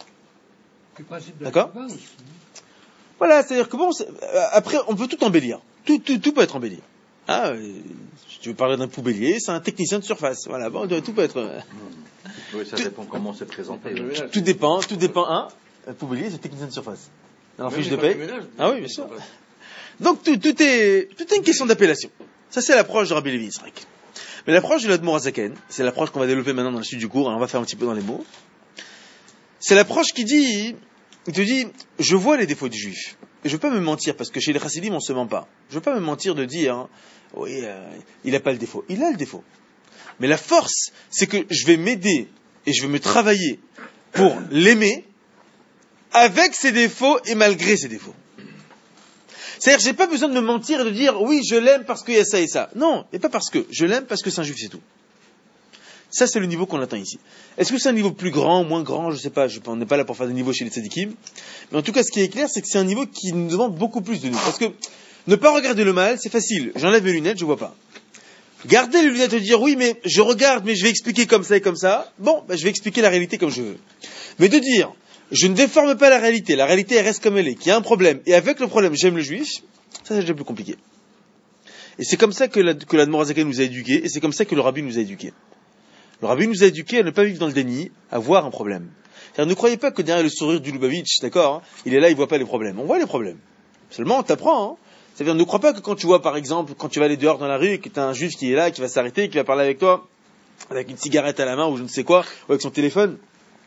Le principe de D'accord. la aussi. Voilà, c'est-à-dire que bon, après, on peut tout embellir. Tout peut être embelli. Ah, si tu veux parler d'un poubellier, c'est un technicien de surface. Voilà, bon, tout peut être. Oui, ça dépend comment c'est présenté. Tout dépend, un poubellier, c'est technicien de surface. Alors, fiche de paie. Ah oui, bien sûr. Donc, tout est une question d'appellation. Ça, c'est l'approche de Rabbi Levi Yitzhak. Mais l'approche de l'Admour HaZaken, c'est l'approche qu'on va développer maintenant dans la suite du cours, hein, on va faire un petit peu dans les mots. C'est l'approche qui te dit, je vois les défauts du juif. Et je veux pas me mentir, parce que chez les chassidim, on se ment pas. Je veux pas me mentir de dire, hein, oui, il a pas le défaut. Il a le défaut. Mais la force, c'est que je vais m'aider et je vais me travailler pour l'aimer avec ses défauts et malgré ses défauts. C'est-à-dire, j'ai pas besoin de me mentir et de dire, oui, je l'aime parce qu'il y a ça et ça. Non, et pas parce que. Je l'aime parce que c'est un juif, c'est tout. Ça, c'est le niveau qu'on atteint ici. Est-ce que c'est un niveau plus grand, moins grand? Je sais pas, on n'est pas là pour faire des niveaux chez les tzadikim. Mais en tout cas, ce qui est clair, c'est que c'est un niveau qui nous demande beaucoup plus de nous. Parce que ne pas regarder le mal, c'est facile. J'enlève mes lunettes, je vois pas. Garder les lunettes et dire, oui, mais je regarde, mais je vais expliquer comme ça et comme ça. Bon, je vais expliquer la réalité comme je veux. Mais de dire, je ne déforme pas la réalité elle reste comme elle est, qu'il y a un problème, et avec le problème, j'aime le juif, ça, c'est déjà plus compliqué. Et c'est comme ça que l'Admour HaZaken nous a éduqués, et c'est comme ça que le Rabbi nous a éduqués. Le Rabbi nous a éduqués à ne pas vivre dans le déni, à voir un problème. C'est-à-dire, ne croyez pas que derrière le sourire du Lubavitch, d'accord, hein, il est là, il voit pas les problèmes. On voit les problèmes. Seulement, on t'apprend, hein. C'est-à-dire, ne crois pas que quand tu vois, par exemple, quand tu vas aller dehors dans la rue, et que t'as un juif qui est là, qui va s'arrêter, qui va parler avec toi, avec une cigarette à la main, ou je ne sais quoi, ou avec son téléphone,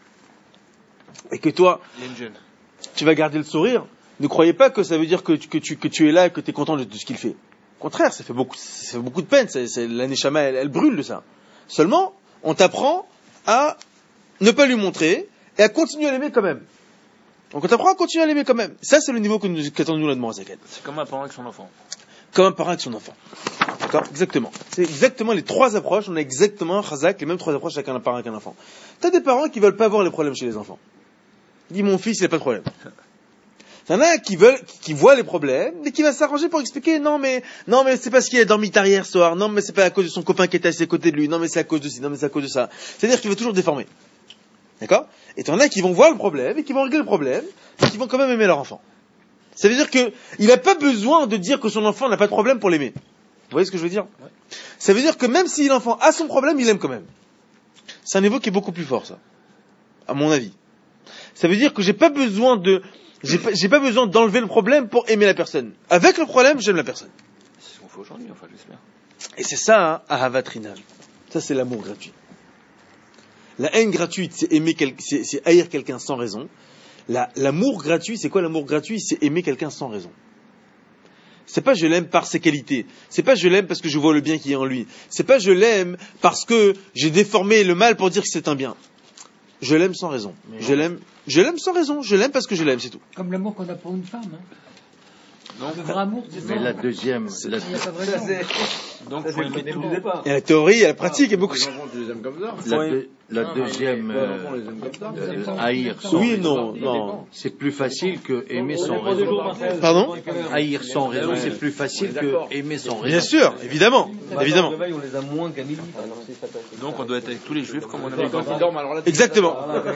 et que toi, tu vas garder le sourire, ne croyez pas que ça veut dire que tu es là et que tu es content de ce qu'il fait. Au contraire, ça fait beaucoup de peine, la neshama, elle brûle de ça. Seulement, on t'apprend à ne pas lui montrer et à continuer à l'aimer quand même. Donc on t'apprend à continuer à l'aimer quand même. Ça, c'est le niveau qu'attend nous l'Admour HaZaken. C'est comme un parent avec son enfant. Comme un parent avec son enfant. D'accord? Exactement. C'est exactement les 3 approches. On a exactement, Chazak, les mêmes 3 approches chacun un parent avec un enfant. T'as des parents qui veulent pas voir les problèmes chez les enfants. Dis, mon fils, il n'a pas de problème. T'en as qui voient les problèmes, mais qui va s'arranger pour expliquer, non, mais c'est parce qu'il a dormi tard hier soir, non, mais c'est pas à cause de son copain qui était assis à côté de lui, non, mais c'est à cause de ci, non, mais c'est à cause de ça. C'est-à-dire qu'il va toujours déformer. D'accord? Et t'en as qui vont voir le problème, et qui vont régler le problème, et qui vont quand même aimer leur enfant. Ça veut dire que il n'a pas besoin de dire que son enfant n'a pas de problème pour l'aimer. Vous voyez ce que je veux dire? Ça veut dire que même si l'enfant a son problème, il l'aime quand même. C'est un niveau qui est beaucoup plus fort, ça. À mon avis. Ça veut dire que j'ai pas besoin d'enlever le problème pour aimer la personne. Avec le problème, j'aime la personne. C'est ce qu'on fait aujourd'hui, enfin, j'espère. Et c'est ça, hein, Ahavat Rinal. Ça, c'est l'amour gratuit. La haine gratuite, c'est haïr quelqu'un sans raison. L'amour gratuit, c'est quoi l'amour gratuit? C'est aimer quelqu'un sans raison. C'est pas je l'aime par ses qualités. C'est pas je l'aime parce que je vois le bien qui est en lui. C'est pas je l'aime parce que j'ai déformé le mal pour dire que c'est un bien. Je l'aime sans raison. Je l'aime sans raison. Je l'aime parce que je l'aime, c'est tout. Comme l'amour qu'on a pour une femme. Hein. Non, le vrai amour, c'est ça. Mais la deuxième, Il n'y a pas de raison. donc, faut aimer tout. Il y a la théorie, il y a la pratique, il y a beaucoup de Les choses. enfants, tu les aimes comme ça. la deuxième, Les enfants, les aiment comme ça. haïr sans Oui, raison, non. c'est plus facile que aimer sans raison. Pardon? Haïr sans raison, c'est plus facile que aimer sans raison. Bien sûr, évidemment. Évidemment. On les a moins qu'à midi. Donc, on doit être avec tous les juifs comme on est Et avec quand les ils dorment, alors là, tu- Exactement.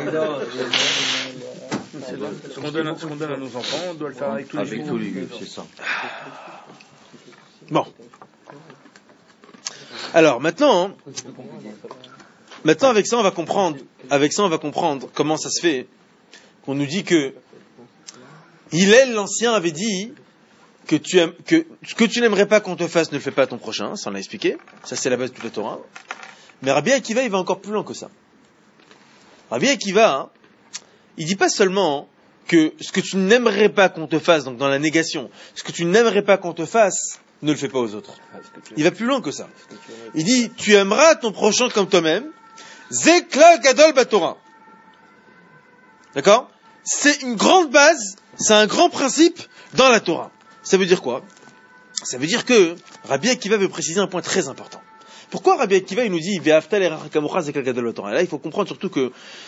Ce qu'on donne à nos enfants, on doit le faire avec tous les Avec juifs. tous les juifs, c'est ça. Bon. Alors, maintenant, avec ça, on va comprendre comment ça se fait qu'on nous dit que Hillel, l'ancien, avait dit que ce que tu n'aimerais pas qu'on te fasse, ne le fais pas à ton prochain. Ça, on l'a expliqué. Ça, c'est la base de toute la Torah. Mais Rabbi Akiva, il va encore plus loin que ça. Rabbi Akiva, il dit pas seulement que ce que tu n'aimerais pas qu'on te fasse, donc dans la négation, ce que tu n'aimerais pas qu'on te fasse, ne le fais pas aux autres. Il va plus loin que ça. Il dit, tu aimeras ton prochain comme toi-même. Zekla Gadol Batora. D'accord? C'est une grande base, c'est un grand principe dans la Torah. Ça veut dire quoi? Ça veut dire que Rabbi Akiva veut préciser un point très important. Pourquoi Rabbi Akiva il nous dit Ve'afta l'erach kamocha Zekla Gadol Batora? Et là, il faut comprendre surtout que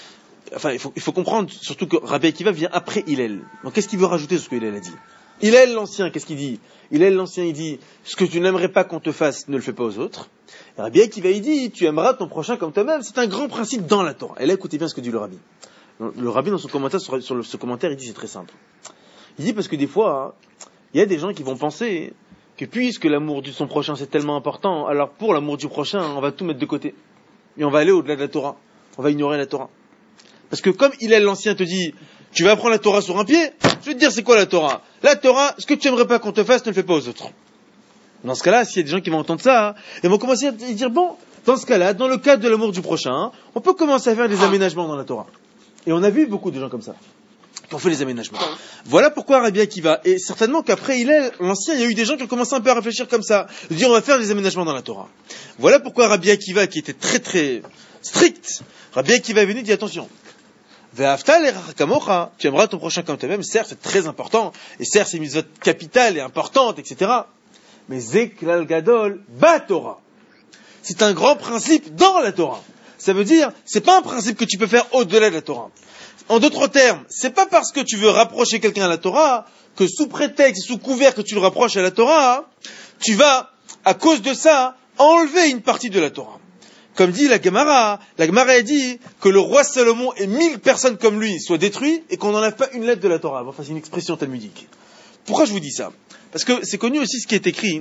Rabbi Akiva vient après Hillel. Donc qu'est-ce qu'il veut rajouter sur ce que Hillel a dit? Hillel l'ancien, qu'est-ce qu'il dit? Hillel l'ancien, il dit ce que tu n'aimerais pas qu'on te fasse, ne le fais pas aux autres. Et Rabbi Akiva, il dit tu aimeras ton prochain comme toi-même. C'est un grand principe dans la Torah. Et là, écoutez bien ce que dit le Rabbi. Le Rabbi, dans son commentaire, sur ce commentaire, il dit c'est très simple. Il dit parce que des fois, il y a des gens qui vont penser que puisque l'amour de son prochain c'est tellement important, alors pour l'amour du prochain, on va tout mettre de côté. Et on va aller au-delà de la Torah. On va ignorer la Torah. Parce que comme Hillel l'ancien te dit, tu vas apprendre la Torah sur un pied, je vais te dire c'est quoi la Torah. La Torah, ce que tu aimerais pas qu'on te fasse, ne le fais pas aux autres. Dans ce cas-là, s'il y a des gens qui vont entendre ça, ils vont commencer à dire, bon, dans ce cas-là, dans le cadre de l'amour du prochain, on peut commencer à faire des aménagements dans la Torah. Et on a vu beaucoup de gens comme ça, qui ont fait les aménagements. Voilà pourquoi Rabbi Akiva, et certainement qu'après Hillel, l'ancien, il y a eu des gens qui ont commencé un peu à réfléchir comme ça, de dire on va faire des aménagements dans la Torah. Voilà pourquoi Rabbi Akiva, qui était très très strict, Rabbi Akiva est venu et dit attention, Ve'afta l'erach kamocha, tu aimeras ton prochain comme toi-même, certes c'est très important, et certes c'est une mitzvah capitale et importante, etc. Mais Zeklal Gadol, ba Torah. C'est un grand principe dans la Torah. Ça veut dire, c'est pas un principe que tu peux faire au-delà de la Torah. En d'autres termes, c'est pas parce que tu veux rapprocher quelqu'un à la Torah, que sous prétexte, sous couvert que tu le rapproches à la Torah, tu vas, à cause de ça, enlever une partie de la Torah. Comme dit la Gemara a dit que le roi Salomon et 1000 personnes comme lui soient détruits et qu'on n'enlève pas une lettre de la Torah. Enfin, c'est une expression talmudique. Pourquoi je vous dis ça? Parce que c'est connu aussi ce qui est écrit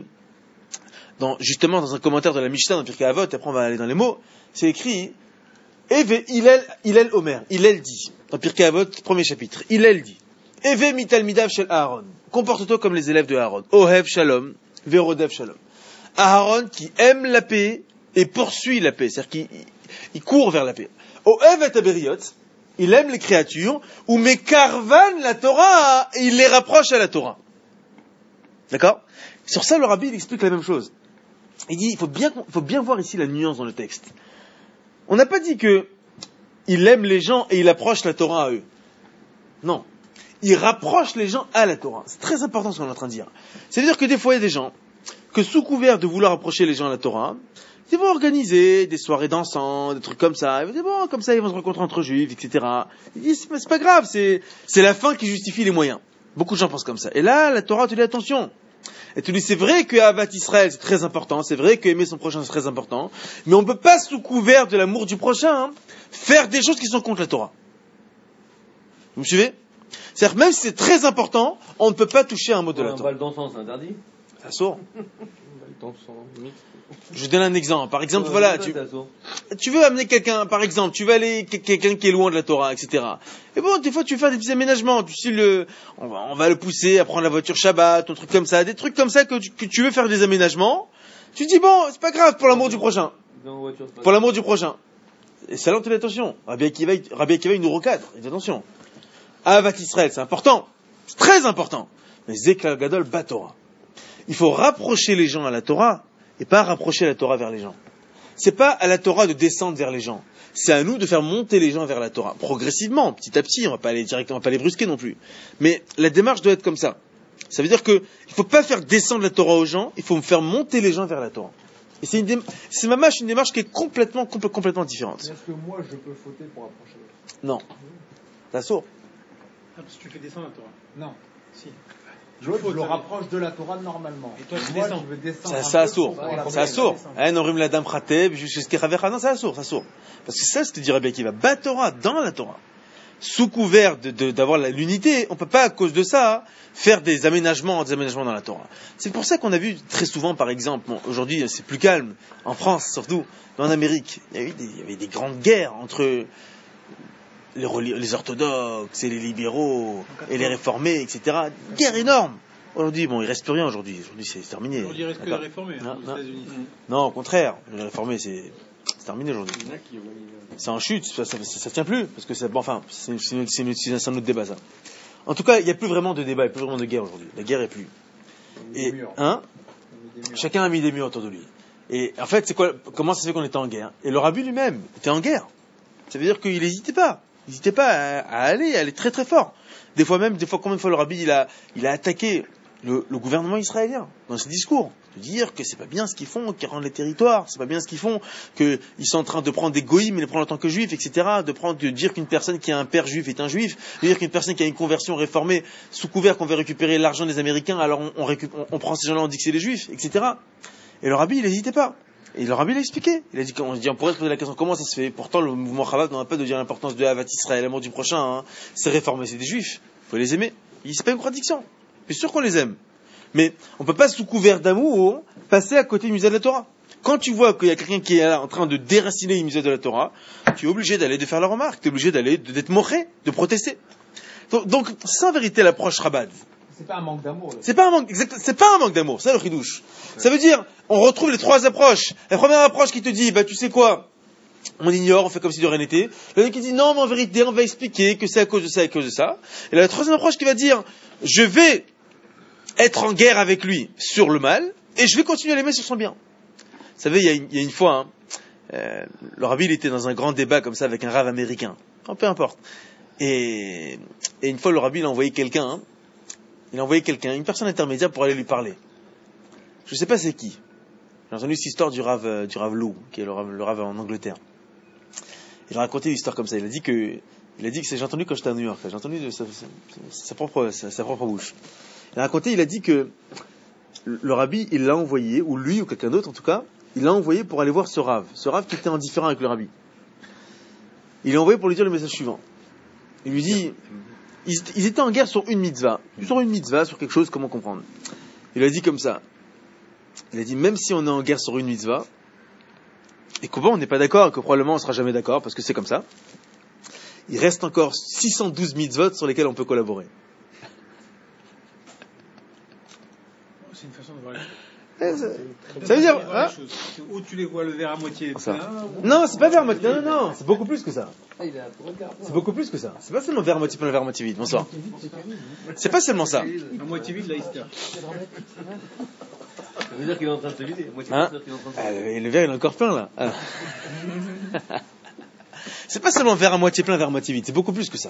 justement dans un commentaire de la Mishnah dans Pirkei Avot, après on va aller dans les mots, c'est écrit Eve Hillel Omer, Hillel dit, dans Pirkei Avot, premier chapitre, Hillel dit Eve mitalmidav shel Aaron, comporte-toi comme les élèves de Aaron, Ohev Shalom, Verodev Shalom. Aaron qui aime la paix et poursuit la paix, c'est-à-dire qu'il court vers la paix. Ohev et Aberiot, il aime les créatures, ou Mekarvan la Torah, et il les rapproche à la Torah. D'accord? Sur ça, le Rabbi il explique la même chose. Il dit, il faut bien voir ici la nuance dans le texte. On n'a pas dit que il aime les gens et il approche la Torah à eux. Non. Il rapproche les gens à la Torah. C'est très important ce qu'on est en train de dire. C'est-à-dire que des fois, il y a des gens que sous couvert de vouloir approcher les gens à la Torah, ils vont organiser des soirées dansant, des trucs comme ça. Ils vont dire, bon, comme ça, ils vont se rencontrer entre juifs, etc. Il dit, c'est pas grave, c'est la fin qui justifie les moyens. Beaucoup de gens pensent comme ça. Et là, la Torah te dit, attention. Et tu dis, c'est vrai que Ahavat Israël, c'est très important, c'est vrai que aimer son prochain, c'est très important, mais on ne peut pas, sous couvert de l'amour du prochain, faire des choses qui sont contre la Torah. Vous me suivez? C'est-à-dire, même si c'est très important, on ne peut pas toucher un mot de la Torah. Un bal dansant, c'est interdit? Ça sort. Un bal dansant, mixte. Je donne un exemple. Par exemple, voilà, tu veux amener quelqu'un, par exemple, tu veux aller quelqu'un qui est loin de la Torah, etc. Et bon, des fois, tu fais des petits aménagements. Tu sais, on va le pousser à prendre la voiture Shabbat, un truc comme ça, des trucs comme ça que tu veux faire des aménagements. Tu dis bon, c'est pas grave pour l'amour du prochain. Pour l'amour du prochain. Et ça l'entend attention. Rabbi Akiva, il nous recadre. Il dit attention. Ahavat Israël, c'est important. C'est très important. Mais Zeklal Gadol, Bat Torah. Il faut rapprocher les gens à la Torah et pas rapprocher la Torah vers les gens. C'est pas à la Torah de descendre vers les gens. C'est à nous de faire monter les gens vers la Torah. Progressivement, petit à petit, on va pas aller directement, on va pas les brusquer non plus. Mais la démarche doit être comme ça. Ça veut dire que il faut pas faire descendre la Torah aux gens, il faut faire monter les gens vers la Torah. Et c'est une démarche qui est complètement différente. Est-ce que moi je peux fauter pour approcher l'autre? Non. Ça sort. Ah, parce que tu fais descendre la Torah. Non. Si. Je le rapproche de la Torah normalement. Et toi, tu moi, descends. je veux descendre. Ça assourd. Voilà, Ça assourd. Norim la dame Khateb, jusqu'à Ravecha. Non, ça assourd. Parce que ça, c'est dire Rabbi Akiva. Bat Torah, dans la Torah. Sous couvert d'avoir l'unité, on peut pas, à cause de ça, faire des aménagements dans la Torah. C'est pour ça qu'on a vu très souvent, par exemple, aujourd'hui, c'est plus calme, en France, surtout, mais en Amérique, il y avait des grandes guerres entre les orthodoxes et les libéraux et les réformés, etc. Guerre énorme. Aujourd'hui, bon, il reste plus rien aujourd'hui. Aujourd'hui, c'est terminé. Aujourd'hui, il reste que les réformés, aux États-Unis. Non, au contraire. Les réformés, c'est terminé aujourd'hui. C'est en chute, ça tient plus, parce que c'est un autre débat, ça. En tout cas, il n'y a plus vraiment de débat, il n'y a plus vraiment de guerre aujourd'hui. La guerre est plus. Et, chacun a mis des murs autour de lui. Et, en fait, comment ça se fait qu'on était en guerre? Et le rabbi lui-même était en guerre. Ça veut dire qu'il n'hésitait pas. Il n'hésitait pas à aller très très fort. Des fois, combien de fois le rabbi, il a attaqué le gouvernement israélien dans ses discours. De dire que c'est pas bien ce qu'ils font, qu'ils rendent les territoires, c'est pas bien ce qu'ils font, qu'ils sont en train de prendre des goïms et les prendre en tant que juifs, etc. De dire qu'une personne qui a un père juif est un juif, de dire qu'une personne qui a une conversion réformée, sous couvert qu'on veut récupérer l'argent des Américains, alors on prend ces gens-là, on dit que c'est les juifs, etc. Et le rabbi, il n'hésitait pas. Et le rabbi l'a expliqué. Il a dit, on pourrait se poser la question, comment ça se fait? Pourtant, le mouvement Chabad n'en a pas de dire l'importance de Ahavat Israël, l'amour du prochain, c'est réformer, c'est des juifs. Il faut les aimer. Il dit, c'est pas une contradiction. C'est sûr qu'on les aime. Mais on ne peut pas, sous couvert d'amour, passer à côté du musée de la Torah. Quand tu vois qu'il y a quelqu'un qui est là en train de déraciner le musée de la Torah, tu es obligé de faire la remarque, tu es obligé d'être moché, de protester. Donc, c'est en vérité l'approche Chabad. C'est pas un manque d'amour. C'est pas un manque d'amour, c'est le chidouche. Ça veut dire, on retrouve les trois approches. La première approche qui te dit, tu sais quoi, on ignore, on fait comme si de rien n'était. Le deuxième qui dit, non, mais en vérité, on va expliquer que c'est à cause de ça, à cause de ça. Et la troisième approche qui va dire, je vais être en guerre avec lui sur le mal, et je vais continuer à l'aimer sur son bien. Vous savez, il y a une fois, le rabbi, il était dans un grand débat comme ça avec un rave américain. Peu importe. Et une fois, le rabbi, il a envoyé quelqu'un, une personne intermédiaire pour aller lui parler. Je ne sais pas c'est qui. J'ai entendu cette histoire du rave Lou, qui est le rave en Angleterre. Il a raconté une histoire comme ça. Il a dit que j'ai entendu quand j'étais à New York. J'ai entendu de sa propre bouche. Il a dit que le rabbi, il l'a envoyé, ou lui, ou quelqu'un d'autre en tout cas, il l'a envoyé pour aller voir ce rave qui était indifférent avec le rabbi. Il l'a envoyé pour lui dire le message suivant. Il lui dit, ils étaient en guerre sur une mitzvah, sur quelque chose, comment comprendre. Il a dit comme ça. Il a dit, même si on est en guerre sur une mitzvah, et qu'au on n'est pas d'accord, et que probablement on ne sera jamais d'accord, parce que c'est comme ça, il reste encore 612 mitzvot sur lesquels on peut collaborer. C'est une façon de voir les choses. Ça veut dire, ou tu les vois le verre à moitié plein. Non, c'est pas verre à moitié. Non, c'est beaucoup plus que ça. C'est beaucoup plus que ça. C'est pas seulement verre à moitié plein, verre à moitié vide. Bonsoir. C'est pas seulement ça. À moitié vide, là, il se tient. Ça veut dire qu'il est en train de se vider. Le verre, il est encore plein, là. C'est pas seulement verre à moitié plein, verre à moitié vide. C'est beaucoup plus que ça.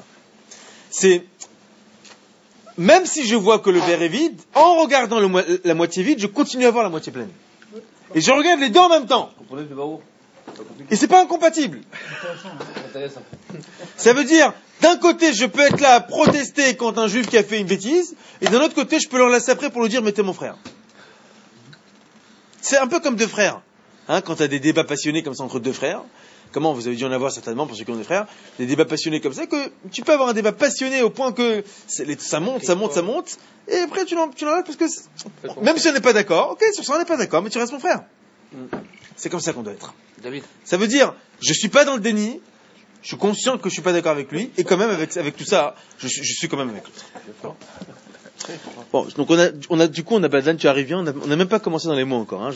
Même si je vois que le verre est vide, en regardant la moitié vide, je continue à voir la moitié pleine. Et je regarde les deux en même temps. Et c'est pas incompatible. intéressant. Ça veut dire, d'un côté, je peux être là à protester contre un juif qui a fait une bêtise, et d'un autre côté, je peux l'enlacer après pour lui dire, mais t'es mon frère. C'est un peu comme deux frères. Hein, quand tu as des débats passionnés comme ça entre deux frères, comment vous avez dû en avoir certainement pour ceux qui ont des frères, des débats passionnés comme ça, que tu peux avoir un débat passionné au point que ça monte, et après tu l'enlèves parce que, même si on n'est pas d'accord, ok, sur ça on n'est pas d'accord, mais tu restes mon frère. C'est comme ça qu'on doit être. David. Ça veut dire, je suis pas dans le déni, je suis conscient que je suis pas d'accord avec lui, et quand même avec tout ça, je suis quand même avec l'autre. Bon, donc du coup, on a Badlan, tu arrives bien, on n'a même pas commencé dans les mots encore, hein,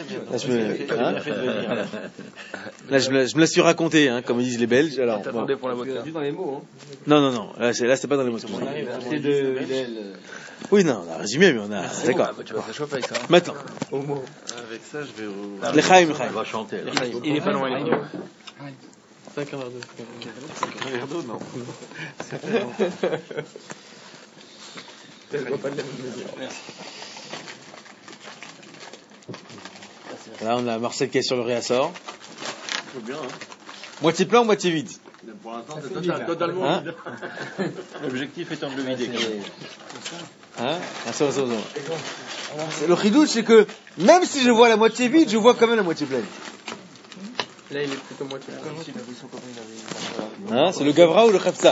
là, je me la suis raconté, hein, comme disent les Belges, alors. Bon. Pour la vodka. Juste dans les mots, hein. Non, là, c'est pas dans les mots. Oui, non, on a résumé, mais on a, d'accord. Tu vas te chauffer avec ça. Hein. Maintenant. Au mot. Avec ça, je vais L'Echaim. On va chanter. Là. Il est pas loin, il est pas loin. 5 verres d'eau. 5 verres d'eau, non. Là, on a Marcel qui est sur le réassort. C'est bien, hein. Moitié plein ou moitié vide? Pour l'instant, c'est totalement hein vide. L'objectif étant de le vider. Hein? Le chidouche, c'est que même si je vois la moitié vide, je vois quand même la moitié pleine. Là, il est plutôt moitié. Hein? C'est le Gavra ou le Khafsa?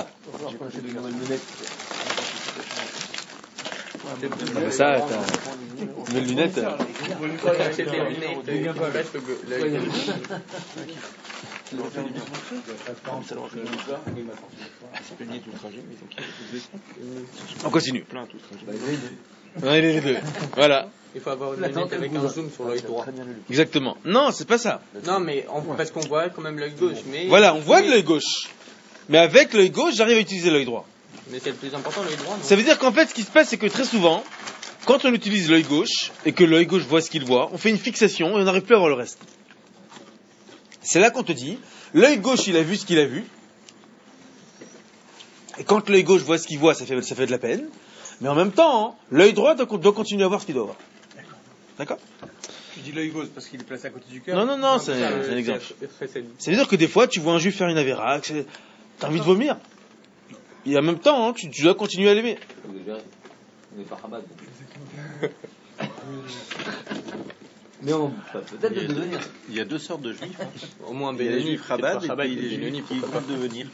Ça, t'as une lunette. On continue. Ouais, les deux. Voilà. Il faut avoir une lunette avec un zoom sur l'œil droit. Exactement. Non, c'est pas ça. Non, mais parce qu'on voit quand même l'œil gauche. Mais voilà, on voit de l'œil gauche. Mais avec l'œil gauche, j'arrive à utiliser l'œil droit. Mais c'est le plus important, l'œil droit. Non? Ça veut dire qu'en fait, ce qui se passe, c'est que très souvent, quand on utilise l'œil gauche, et que l'œil gauche voit ce qu'il voit, on fait une fixation et on n'arrive plus à voir le reste. C'est là qu'on te dit, l'œil gauche, il a vu ce qu'il a vu. Et quand l'œil gauche voit ce qu'il voit, ça fait de la peine. Mais en même temps, hein, l'œil droit doit continuer à voir ce qu'il doit voir. D'accord? Tu dis l'œil gauche parce qu'il est placé à côté du cœur. Non, c'est un exemple. Ça veut dire que des fois, tu vois un juif faire une avéra, t'as envie de vomir. Et en même temps, hein, tu dois continuer à l'aimer. On n'est pas rabat. Mais peut-être de devenir. Il y a deux sortes de juifs. Au moins, Il y a les juifs rabat et puis les Benoni juifs qui vont devenir.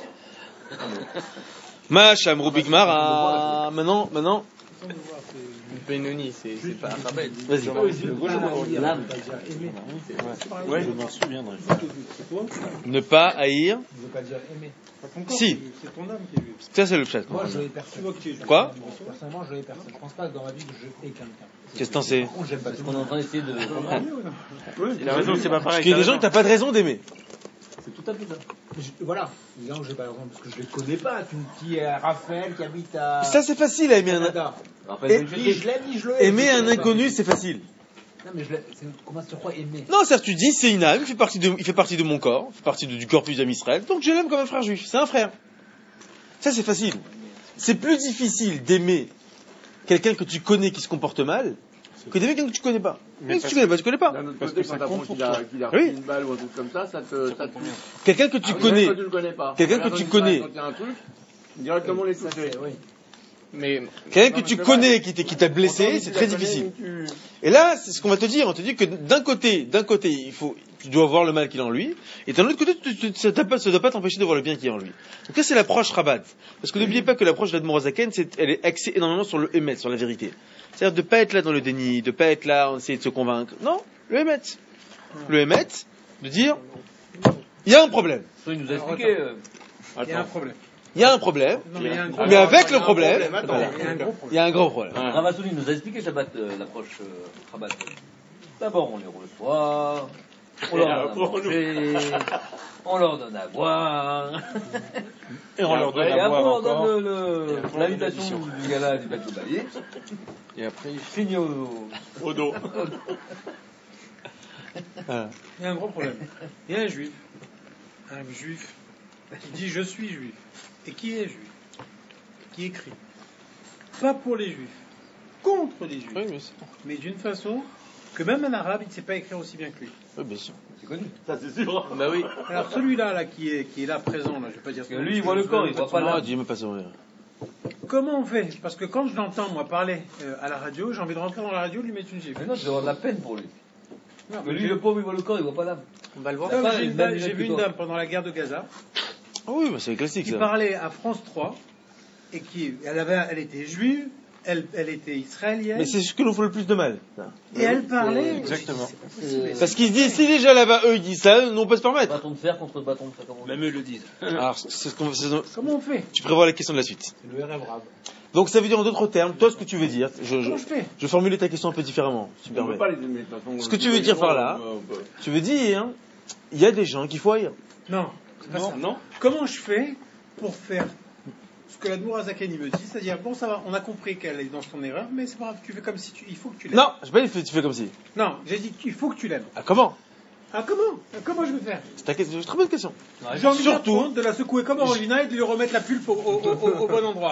Macham Rubik-Mara. Maintenant. Benoni, c'est pas rabat. Vas-y. L'âme. Ouais, je m'en souviendrai. Ne pas haïr. Je veux pas dire aimer. Si. C'est ton âme qui est vue. Ça, c'est le chat. Moi, je hais personne. Tu vois que tu es juif. Quoi? Personnellement, je hais personne. Je pense pas que dans ma vie que je hais quelqu'un. Qu'est-ce que t'en sais? Par contre, j'aime pas tout On le est en monde. train d'essayer de comprendre. Il a raison, c'est pas pareil. Parce qu'il y a des gens que t'as pas de raison d'aimer. C'est tout à fait ça. Voilà. Les gens que j'ai pas raison parce que je les connais pas. Tu me dis Raphaël qui habite à. Ça, c'est facile à aimer un Canada. Et- Ni je l'aime, ni je le hais. aimer Je un sais pas. inconnu, c'est facile. Non, mais je l'aime. Comment tu crois aimer? Non, certes, tu dis, c'est une âme, il fait partie de mon corps, il fait partie du corpus d'Am Israël, donc je l'aime comme un frère juif. C'est un frère. Ça, c'est facile. C'est plus difficile d'aimer quelqu'un que tu connais qui se comporte mal que d'aimer quelqu'un que tu connais pas. Mais si tu connais pas, tu connais pas. D'un autre côté, quand t'apprends qu'il a Oui. reçu une balle ou un truc comme ça te. Quelqu'un que tu connais, Quand tu le connais pas. quelqu'un que tu connais, Quand il y a un truc, directement les toucher. Mais quelqu'un que tu connais qui t'a blessé, c'est très difficile. Et là, c'est ce qu'on va te dire. On te dit que d'un côté, tu dois voir le mal qu'il a en lui, et d'un autre côté, ça doit pas t'empêcher de voir le bien qu'il y a en lui. Donc là, c'est l'approche rabat. Parce que n'oubliez pas que l'approche d'Admor Zaken, elle est axée énormément sur le émet, sur la vérité. C'est-à-dire de pas être là dans le déni, de pas être là, on essayer de se convaincre. Non, le émet. Le émet, de dire, il y a un problème. Il nous a expliqué. Il y a un problème. Il y a un problème. Non, mais il y a un gros Mais avec le problème, Attends. il y a un gros problème. Ravasouli nous a expliqué Shabbat l'approche Rabat. D'abord, on les reçoit, on leur donne à manger, on leur donne à boire, Et on leur donne et à après boire on leur encore. donne l'invitation du gala du Beth Bailly. Et après, il Fini au dos. Voilà. Il y a un gros problème. Il y a un juif qui dit je suis juif. Et qui est juif? Qui écrit. Pas pour les juifs, contre les juifs. Oui, bien sûr. Mais d'une façon que même un arabe, il ne sait pas écrire aussi bien que lui. Oui, bien sûr. C'est connu. Ça, c'est sûr. Bah oui. Alors celui-là, là, qui est là présent, là, je vais pas dire. Parce que lui, il voit le corps, il voit pas Ah, l'âme. Dieu me passe sourire. Comment on fait? Parce que quand je l'entends moi parler à la radio, j'ai envie de rentrer dans la radio, de lui mettre une gifle. Mais non, tu dois avoir de la peine pour lui. Non, Parce que lui, le pauvre, il voit le corps, il voit pas l'âme. On va le voir. Comme pas j'ai une une dame dame- j'ai vu une directement. dame pendant la guerre de Gaza Ah oui, bah c'est classique qui ça. parlait à France 3 et elle était juive, elle était israélienne Mais c'est ce que nous fait le plus de mal. et elle parlait. Exactement. Parce qu'ils se disent, si déjà là-bas eux ils disent ça, nous on peut se permettre. Bâton de fer contre bâton de fer, comment on dit. Même eux le disent. Alors, c'est ce qu'on- Comment on fait? tu prévois la question de la suite. C'est le RF rab. Donc ça veut dire en d'autres termes, toi ce que tu veux dire, Comment je fais? je formule ta question un peu différemment, si tu me On ne permets. peut pas les aimer de toute façon. Ce que tu veux dire par là, tu veux dire, il y a des gens qu'il faut haïr. Non, c'est pas ça. Non. Comment je fais pour faire ce que l'Admour Azaken il me dit, c'est-à-dire bon ça va, on a compris qu'elle est dans son erreur, mais c'est pas grave, tu fais comme si il faut que tu l'aimes. Non, j'ai pas dit tu fais comme si. Non, j'ai dit il faut que tu l'aimes. Ah comment? Ah comment je vais faire? C'est ta question, c'est une très bonne question. J'ai envie surtout- d'apprendre, de la secouer comme Orangina et de lui remettre la pulpe au bon endroit.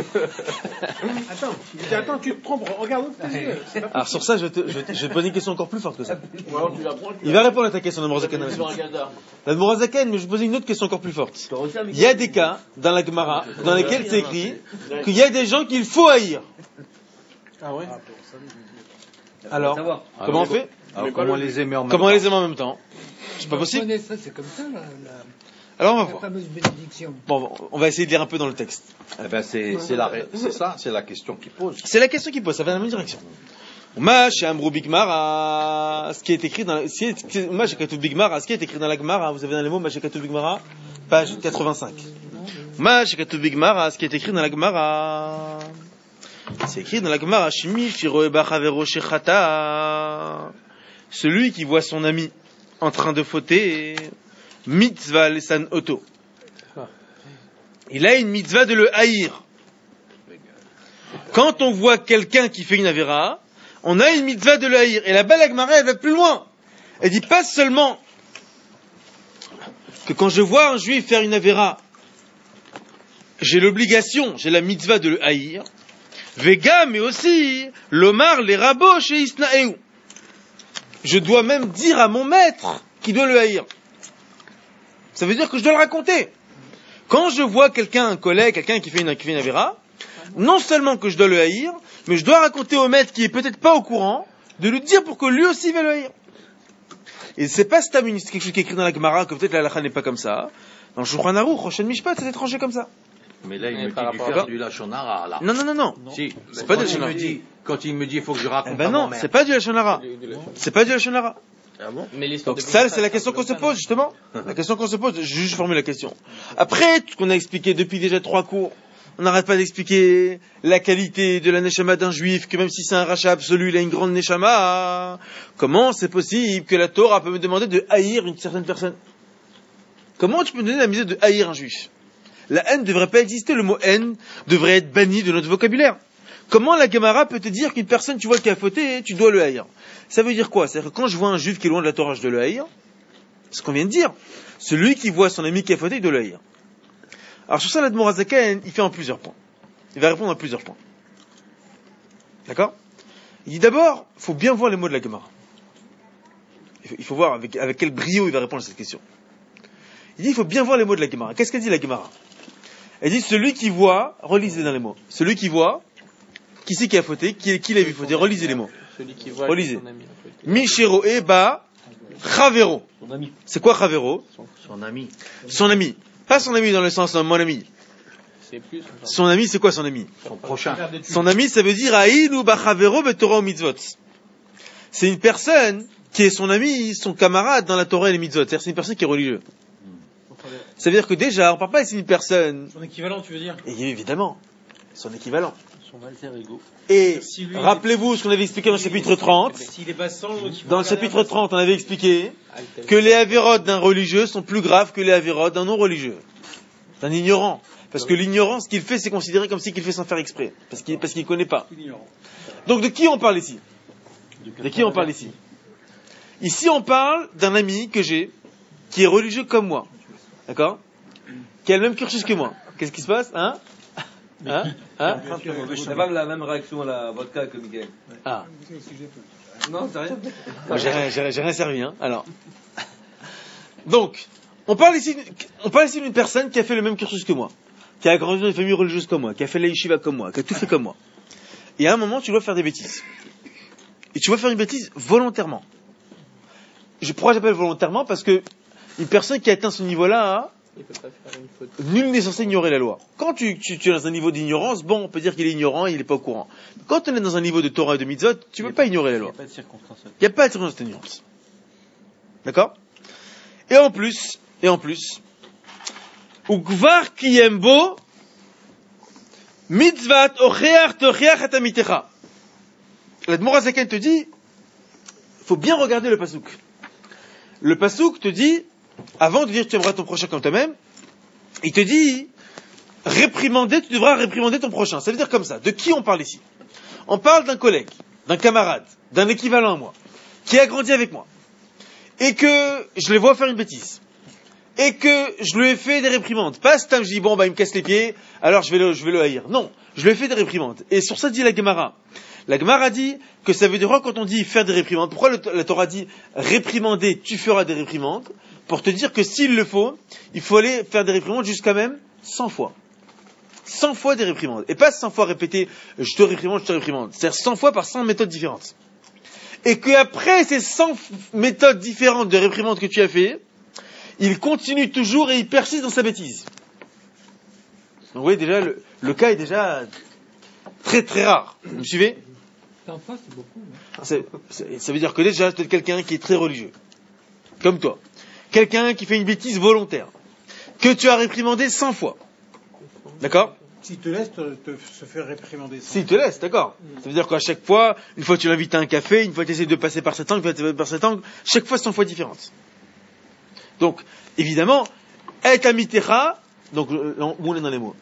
Attends, tu te trompes, regarde tes yeux. C'est pas Alors sur ça, je vais te poser une question encore plus forte que ça. Ou alors tu l'apprends, tu Il va répondre à ta question, Morazaken. l'as dans un gadar. Morazaken, mais je vais poser une autre question encore plus forte. Tu as reçu un micro. Il y a des cas dans la Gemara dans lesquels c'est écrit qu'il y a des gens qu'il faut haïr. Ah ouais. Alors, Savoir. comment on fait? Alors, comment les aimer en même Comment temps les aimer en même temps? C'est pas possible. Ça, c'est comme ça, Alors on va la voir. fameuse bénédiction. Bon, on va essayer de lire un peu dans le texte. Eh ben, c'est ça, c'est la question qu'il pose. C'est la question qui pose, ça va dans la même direction. Mash Amrou Bigmara, ce qui est écrit dans Mash Katou Bigmara, ce qui est écrit dans la Gemara, vous avez dans les mots Mash Katou Bigmara, page 85. Mash Katou Bigmara, ce qui est écrit dans la Gemara. C'est écrit dans la Gemara, Shimi Shiro Eba Chavero Shechata. Celui qui voit son ami en train de fauter, mitzvah lesan oto. Il a une mitzvah de le haïr. Quand on voit quelqu'un qui fait une avéra, on a une mitzvah de le haïr. Et là-bas, la Gemara, elle va plus loin. Elle dit pas seulement que quand je vois un juif faire une avéra, j'ai l'obligation, j'ai la mitzvah de le haïr. Vega, mais aussi, l'omar, les rabots chez Isnaéou. Je dois même dire à mon maître qu'il doit le haïr. Ça veut dire que je dois le raconter. Quand je vois quelqu'un, un collègue, quelqu'un qui fait une avéra, non seulement que je dois le haïr, mais je dois raconter au maître qui est peut-être pas au courant, de lui dire pour que lui aussi va le haïr. Et c'est pas c'est quelque chose qui est écrit dans la Gemara, que peut-être la halakha n'est pas comme ça. Dans le Shulchan Aruch, Rochen Mishpat, c'est étranger comme ça. Mais là, il Mais me dit par du rapport faire à- du Lachon Hara, là. Non. Si, C'est pas quand du il Lachon me Hara. dit, quand il me dit, il faut que je Eh raconte ben à non, mon maître. c'est pas du Lachon Hara. C'est pas du Lachon Hara. Ah bon? Mais l'histoire Donc de ça, Bigmara, c'est la question qu'on se comme ça, pose, justement. La question qu'on se pose, je juste formule la question. Après, tout ce qu'on a expliqué depuis déjà 3 cours, on n'arrête pas d'expliquer la qualité de la neshama d'un juif, que même si c'est un rachat absolu, il a une grande neshama. Comment c'est possible que la Torah peut me demander de haïr une certaine personne? Comment tu peux me donner la misère de haïr un juif? La haine ne devrait pas exister, le mot haine devrait être banni de notre vocabulaire. Comment la Gemara peut te dire qu'une personne, tu vois, qui a fauté, tu dois le haïr? Ça veut dire quoi? C'est-à-dire que quand je vois un juif qui est loin de la Torah, je dois le haïr. C'est ce qu'on vient de dire. Celui qui voit son ami qui a fauté, il doit le haïr. Alors sur ça, l'Admor Azaken, il fait en plusieurs points. Il va répondre en plusieurs points. D'accord? Il dit d'abord, il faut bien voir les mots de la Gemara. Il faut voir avec quel brio il va répondre à cette question. Il dit, il faut bien voir les mots de la Gemara. Qu'est-ce qu'elle dit la Gemara? Elle dit, celui qui voit, relisez dans les mots. Celui qui voit, qui c'est qui a fauté, qui l'a vu fauter, relisez les mots. Celui qui voit Relisez. son ami, en fait. Mishero Eba Chavero. Son ami. C'est quoi Chavero? Son ami. Son ami. Pas son ami dans le sens mon ami. C'est plus. Son ami, c'est quoi son ami? Son prochain. Son ami, ça veut dire Aïnu Bachavero Betorah ou Mitzvot. C'est une personne qui est son ami, son camarade dans la Torah et les Mitzvot. C'est-à-dire c'est une personne qui est religieuse. Ça veut dire que déjà, on parle pas ici d'une personne. Son équivalent, tu veux dire? Et évidemment, son équivalent. Son alter ego. Et Si lui- rappelez-vous ce qu'on avait expliqué dans le chapitre 30. S'il est passant, Dans le chapitre 30, on avait expliqué que les avérotes d'un religieux sont plus graves que les avérotes d'un non-religieux, d'un ignorant. Parce que l'ignorant, ce qu'il fait, c'est considéré comme si qu'il fait sans faire exprès. Parce qu'il ne connaît pas. Donc de qui on parle ici? De qui on parle ici? Ici, on parle d'un ami que j'ai, qui est religieux comme moi. D'accord? Qui a le même cursus que moi. Qu'est-ce qui se passe? Hein? T'as pas la même réaction à la vodka que Miguel. Ah. Non, c'est rien. Moi, j'ai rien servi, hein. Alors. Donc, on parle ici d'une personne qui a fait le même cursus que moi, qui a grandi dans une famille religieuse comme moi, qui a fait la yeshiva comme moi, qui a tout fait comme moi. Et à un moment, tu dois faire des bêtises. Et tu vas faire une bêtise volontairement. Pourquoi j'appelle volontairement? Parce que une personne qui a atteint ce niveau-là, Il peut pas faire une faute. nul n'est censé ignorer la loi. Quand tu es dans un niveau d'ignorance, bon, on peut dire qu'il est ignorant, il n'est pas au courant. Quand on est dans un niveau de Torah et de mitzvot, tu ne peux pas ignorer la loi. Il n'y a pas de circonstance. Il n'y a pas de circonstance d'ignorance. D'accord? Et en plus, Ukvar kiyembo mitzvat ocheach tocheach et amitecha. L'Admor HaZaken te dit, faut bien regarder le pasouk. Le pasouk te dit, avant de dire tu aimeras ton prochain comme toi-même, il te dit, tu devras réprimander ton prochain. Ça veut dire comme ça. De qui on parle ici? On parle d'un collègue, d'un camarade, d'un équivalent à moi, qui a grandi avec moi, et que je le vois faire une bêtise, et que je lui ai fait des réprimandes. Pas ce temps je dis, bon, il me casse les pieds, alors je vais le haïr. Non, je lui ai fait des réprimandes. Et sur ça dit la Gemara. La Gemara dit que ça veut dire quoi quand on dit faire des réprimandes? Pourquoi la Torah dit réprimander, tu feras des réprimandes? Pour te dire que s'il le faut, il faut aller faire des réprimandes jusqu'à même 100 fois. 100 fois des réprimandes. Et pas 100 fois répéter, je te réprimande. C'est-à-dire 100 fois par 100 méthodes différentes. Et qu'après ces 100 méthodes différentes de réprimandes que tu as fait, il continue toujours et il persiste dans sa bêtise. Donc vous voyez déjà, le cas est déjà très très rare. Vous me suivez? 100 fois, c'est beaucoup. Ça veut dire que déjà, tu es quelqu'un qui est très religieux. Comme toi. Quelqu'un qui fait une bêtise volontaire. Que tu as réprimandé 100 fois. D'accord? S'il te laisse se faire réprimander. S'il te laisse, d'accord. Ça veut dire qu'à chaque fois, une fois tu l'invites à un café, une fois tu essaies de passer par cet angle, une fois tu passes par cet angle, chaque fois 100 fois différente. Donc, évidemment, et amitecha, donc, où on est dans les mots?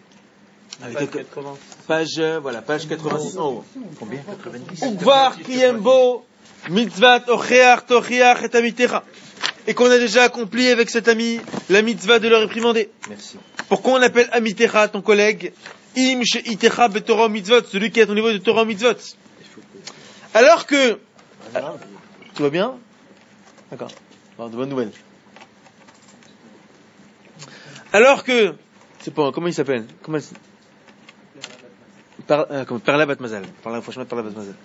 Page 86 en haut. Combien? 90. Ukvar kiyembo mitzvat ocheach tochiach et amitecha. Et qu'on a déjà accompli avec cet ami la mitzvah de le réprimander. Merci. Pourquoi on appelle amitecha ton collègue? Im she'itecha betorah mitzvot, celui qui est à ton niveau de Torah mitzvot. Alors que... Tout va bien? D'accord. Alors, de bonnes nouvelles. Alors que... C'est pas... Comment il s'appelle? Perla Bat Mazal. Franchement, Perla Bat Mazal.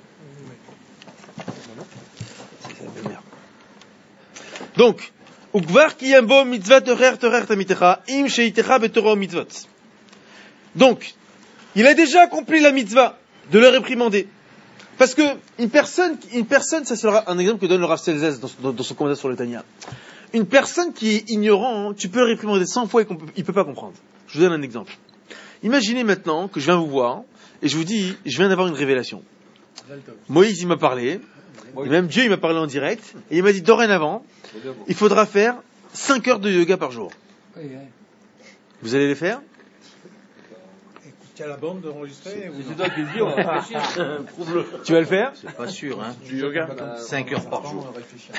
C'est la belle-mère. Donc, Ukvar kiyambo mitzvah torer tamitecha im sheitecha betorah mitzvot. Donc, il a déjà accompli la mitzvah de le réprimander. Parce que une personne, ça sera un exemple que donne le Rav Selzès dans son commentaire sur le Tanya. Une personne qui est ignorant, tu peux le réprimander 100 fois et il peut pas comprendre. Je vous donne un exemple. Imaginez maintenant que je viens vous voir et je vous dis, je viens d'avoir une révélation. Moïse, il m'a parlé, et même Dieu, il m'a parlé en direct, et il m'a dit, dorénavant, il faudra faire 5 heures de yoga par jour. Vous allez les faire? Tu as la bande enregistrée? C'est toi qui le dis, on va réfléchir. Prouve-le. Tu vas le faire? C'est pas sûr, hein. Du yoga. 5 heures par jour.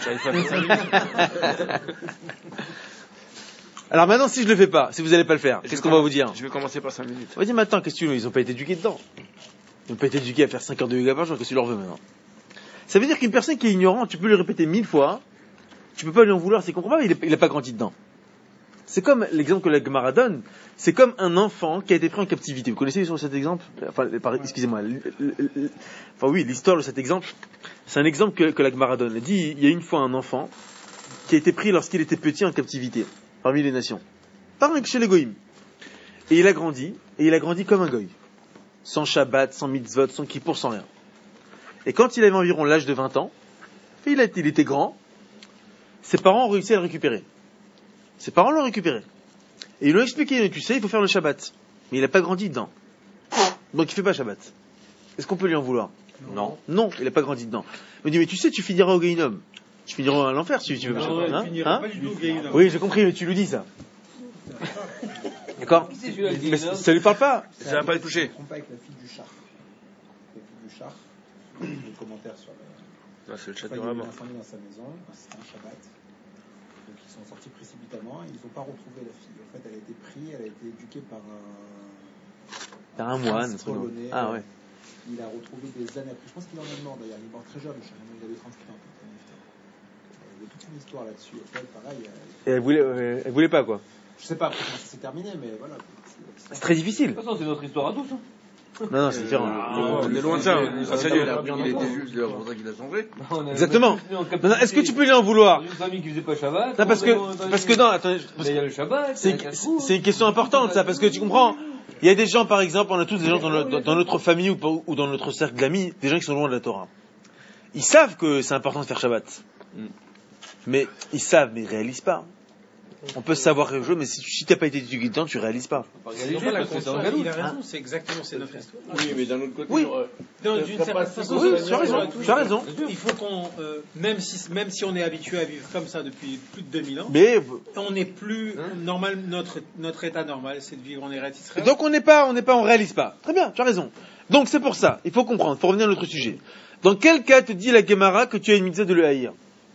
Alors maintenant, si je le fais pas, si vous n'allez pas le faire, qu'est-ce qu'on va vous dire? Je vais commencer par 5 minutes. On va dire maintenant, qu'est-ce que tu veux? Ils n'ont pas été éduqués dedans. Ils n'ont pas été éduqués à faire 5 heures de yoga par jour, qu'est-ce que tu leur veux maintenant? Ça veut dire qu'une personne qui est ignorante, tu peux lui répéter 1000 fois, tu peux pas lui en vouloir, c'est comprend pas, il a pas grandi dedans. C'est comme l'exemple que la Gemara donne, c'est comme un enfant qui a été pris en captivité. Vous connaissez sur cet exemple? Excusez-moi. L'histoire de cet exemple, c'est un exemple que la Gemara donne. Elle dit, il y a une fois un enfant qui a été pris lorsqu'il était petit en captivité, parmi les nations. Chez les goïms. Et il a grandi comme un goï. Sans Shabbat, sans mitzvot, sans kippour, sans rien. Et quand il avait environ l'âge de 20 ans, il était grand, ses parents ont réussi à le récupérer. Ses parents l'ont récupéré. Et ils lui ont expliqué, tu sais, il faut faire le Shabbat. Mais il n'a pas grandi dedans. Donc il fait pas Shabbat. Est-ce qu'on peut lui en vouloir? Non. Non, il n'a pas grandi dedans. Il me dit, mais tu sais, tu finiras au Gehinnom. Tu finiras à l'enfer si tu veux pas Shabbat. Tu finiras pas du tout au Gehinnom. Oui, j'ai compris, mais tu lui dis ça. D'accord? Mais ça lui parle pas. Ça va pas le toucher. On avec la fille du char. La fille du char. Le commentaire sur le. C'est le chat Il y de a eu un Rabat. incendie dans sa maison. C'était un Shabbat. Donc ils sont sortis précipitamment. Ils n'ont pas retrouvé la fille. En fait, elle a été prise. Elle a été éduquée par T'as un moine, un truc. polonais. Ah ouais. Il a retrouvé des années après. Je pense qu'il en est mort d'ailleurs. Il est mort très jeune, le char. Il avait 33 ans. y a toute une histoire là-dessus. En fait, pareil, Et elle voulait pas, quoi. je sais pas après comment ça s'est terminé, mais voilà. C'est très difficile. De toute façon, c'est notre histoire à tous. Hein. Non, c'est différent. On est loin de ça. Ah, sérieux. Il était juste là, pour ça qu'il a changé. Exactement. Non, est-ce que tu peux lui en vouloir? Une famille qui faisait pas Shabbat. Non, parce que non, attends, Il y a le Shabbat. c'est une question importante, ça, parce que tu comprends. Il y a des gens, par exemple, on a tous des gens dans notre famille ou dans notre cercle d'amis, des gens qui sont loin de la Torah. Ils savent que c'est important de faire Shabbat. Mais ils savent, mais ils réalisent pas. On peut savoir le jeu, mais si t'as pas été éduqué dedans, tu réalises pas. Il a raison, c'est exactement, c'est notre histoire. Oui, mais d'un autre côté, Oui. D'une certaine façon, Oui, tu as raison. Il faut qu'on, même si on est habitué à vivre comme ça depuis plus de 2000 ans, Mais on n'est plus normal. Notre état normal, c'est de vivre en Eretz Israël. donc on réalise pas. Très bien, tu as raison. Donc c'est pour ça, il faut comprendre, il faut revenir à notre sujet. Dans quel cas te dit la Gemara que tu as une mitzvah de le haïr?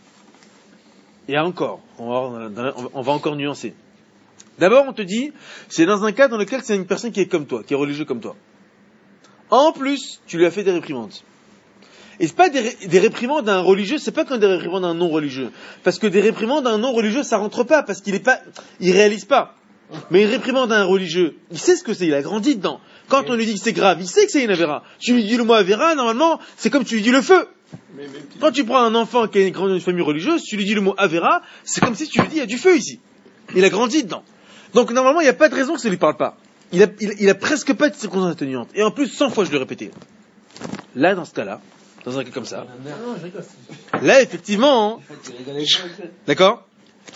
Et encore, on va encore nuancer. D'abord, on te dit, c'est dans un cas dans lequel c'est une personne qui est comme toi, qui est religieux comme toi. En plus, tu lui as fait des réprimandes. Et c'est pas des réprimandes d'un religieux, c'est pas comme des réprimandes d'un non-religieux. Parce que des réprimandes d'un non-religieux, ça rentre pas, parce il réalise pas. Mais une réprimande d'un religieux, il sait ce que c'est, il a grandi dedans. Quand on lui dit que c'est grave, il sait que c'est une avéra. Tu lui dis le mot avéra, normalement, c'est comme tu lui dis le feu. Quand tu prends un enfant qui a grandi dans une famille religieuse, tu lui dis le mot avéra, c'est comme si tu lui dis il y a du feu ici. Il a grandi dedans. Donc normalement, il n'y a pas de raison que ça ne lui parle pas. Il a presque pas de circonstances atténuantes. Et en plus, 100 fois je le répétais. Là, dans ce cas-là, dans un cas comme ça, là, effectivement, d'accord?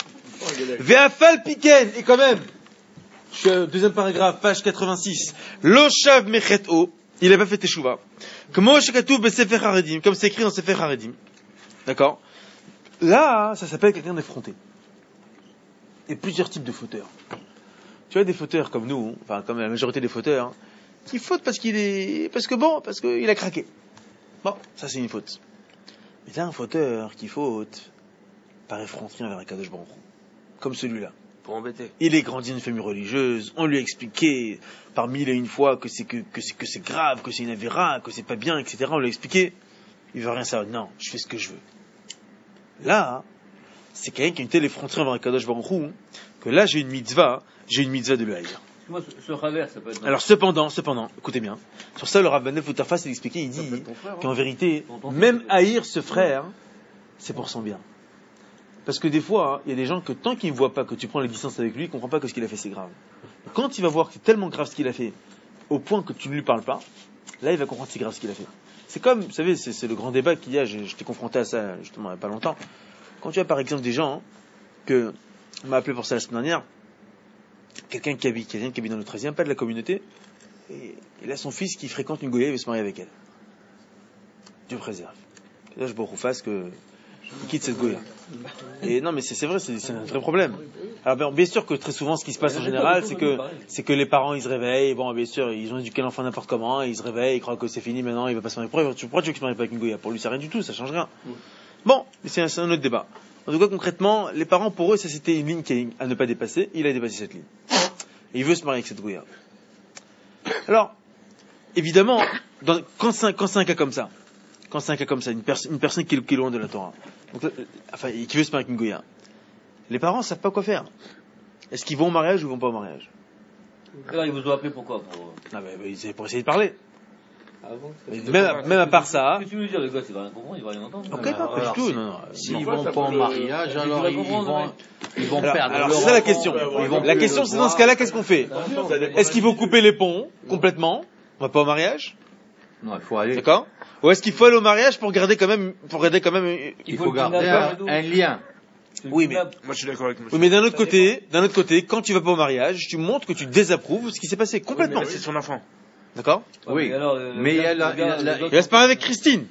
Ve'afal piken, et quand même, deuxième paragraphe, page 86, Loshav mechet-o, il n'a pas fait teshuva. Comme c'est écrit dans Sefer Haredim. D'accord? Là, ça s'appelle quelqu'un d'effronté. Il y a plusieurs types de fauteurs. Tu as des fauteurs comme nous, enfin comme la majorité des fauteurs, qui fautent parce qu'il a craqué. Bon, ça c'est une faute. Mais t'as un fauteur qui faute par effronterie envers Akadosh Baruch Hu, comme celui-là. Pour embêter. Il est grandi dans une famille religieuse, on lui a expliqué par mille et une fois que c'est grave, que c'est une avéra, que c'est pas bien, etc. On lui a expliqué, il veut rien savoir. Non, je fais ce que je veux. Là, c'est quelqu'un qui a une telle effronterie envers Akadosh Baruch Hu, que là j'ai une mitzvah de le haïr. Moi, ce travers, ça peut être. Alors cependant, écoutez bien, sur ça le Rav Ben Foutarfas il expliquait, il dit qu'en vérité, même haïr ce frère, c'est pour son bien. Parce que des fois, il y a des gens que tant qu'ils ne voient pas que tu prends les distances avec lui, ils ne comprennent pas que ce qu'il a fait c'est grave. Quand il va voir que c'est tellement grave ce qu'il a fait, au point que tu ne lui parles pas, là il va comprendre que c'est grave ce qu'il a fait. C'est comme, vous savez, c'est le grand débat qu'il y a, j'étais confronté à ça justement il n'y a pas longtemps. Quand tu as par exemple des gens, que on m'a appelé pour ça la semaine dernière, quelqu'un qui habite dans le 13e, pas de la communauté, et il a son fils qui fréquente une goya, il veut se marier avec elle. Dieu préserve. Là je fasse que il quitte cette goya. Et non mais c'est vrai, c'est un vrai problème. Alors bien sûr que très souvent ce qui se passe en général, c'est que les parents ils se réveillent, bon bien sûr ils ont éduqué l'enfant n'importe comment, ils se réveillent, ils croient que c'est fini maintenant, il va pas se marier. Pourquoi tu veux qu'il se marie pas avec une goya? Pour lui c'est rien du tout, ça change rien. Bon, mais c'est un autre débat. En tout cas concrètement, les parents pour eux ça c'était une ligne à ne pas dépasser, il a dépassé cette ligne. Et il veut se marier avec cette goya. Alors, évidemment, quand c'est un cas comme ça, une personne qui est loin de la Torah, donc, et qui veut se marier avec une goya, les parents ne savent pas quoi faire. Est-ce qu'ils vont au mariage ou ils vont pas au mariage? Là, ils vous ont appelé pourquoi? C'est pour essayer de parler. Même à part ça. Qu'est-ce que tu veux dire, le gars, il va rien comprendre, il va rien entendre. Ok, pas du tout. Non. S'ils vont pas au mariage, alors ils vont perdre. Alors c'est ça la question. La question c'est dans ce cas-là, qu'est-ce qu'on fait? Est-ce qu'il faut couper les ponts complètement? On va pas au mariage? Non, il faut aller. D'accord? Ou est-ce qu'il faut aller au mariage pour garder quand même, il faut garder un lien. Oui, mais, moi je suis d'accord avec monsieur. Oui, mais d'un autre côté, quand tu vas pas au mariage, tu montres que tu désapprouves ce qui s'est passé complètement. Oui, c'est son enfant. D'accord? Oui. Mais il va se marier avec Christine.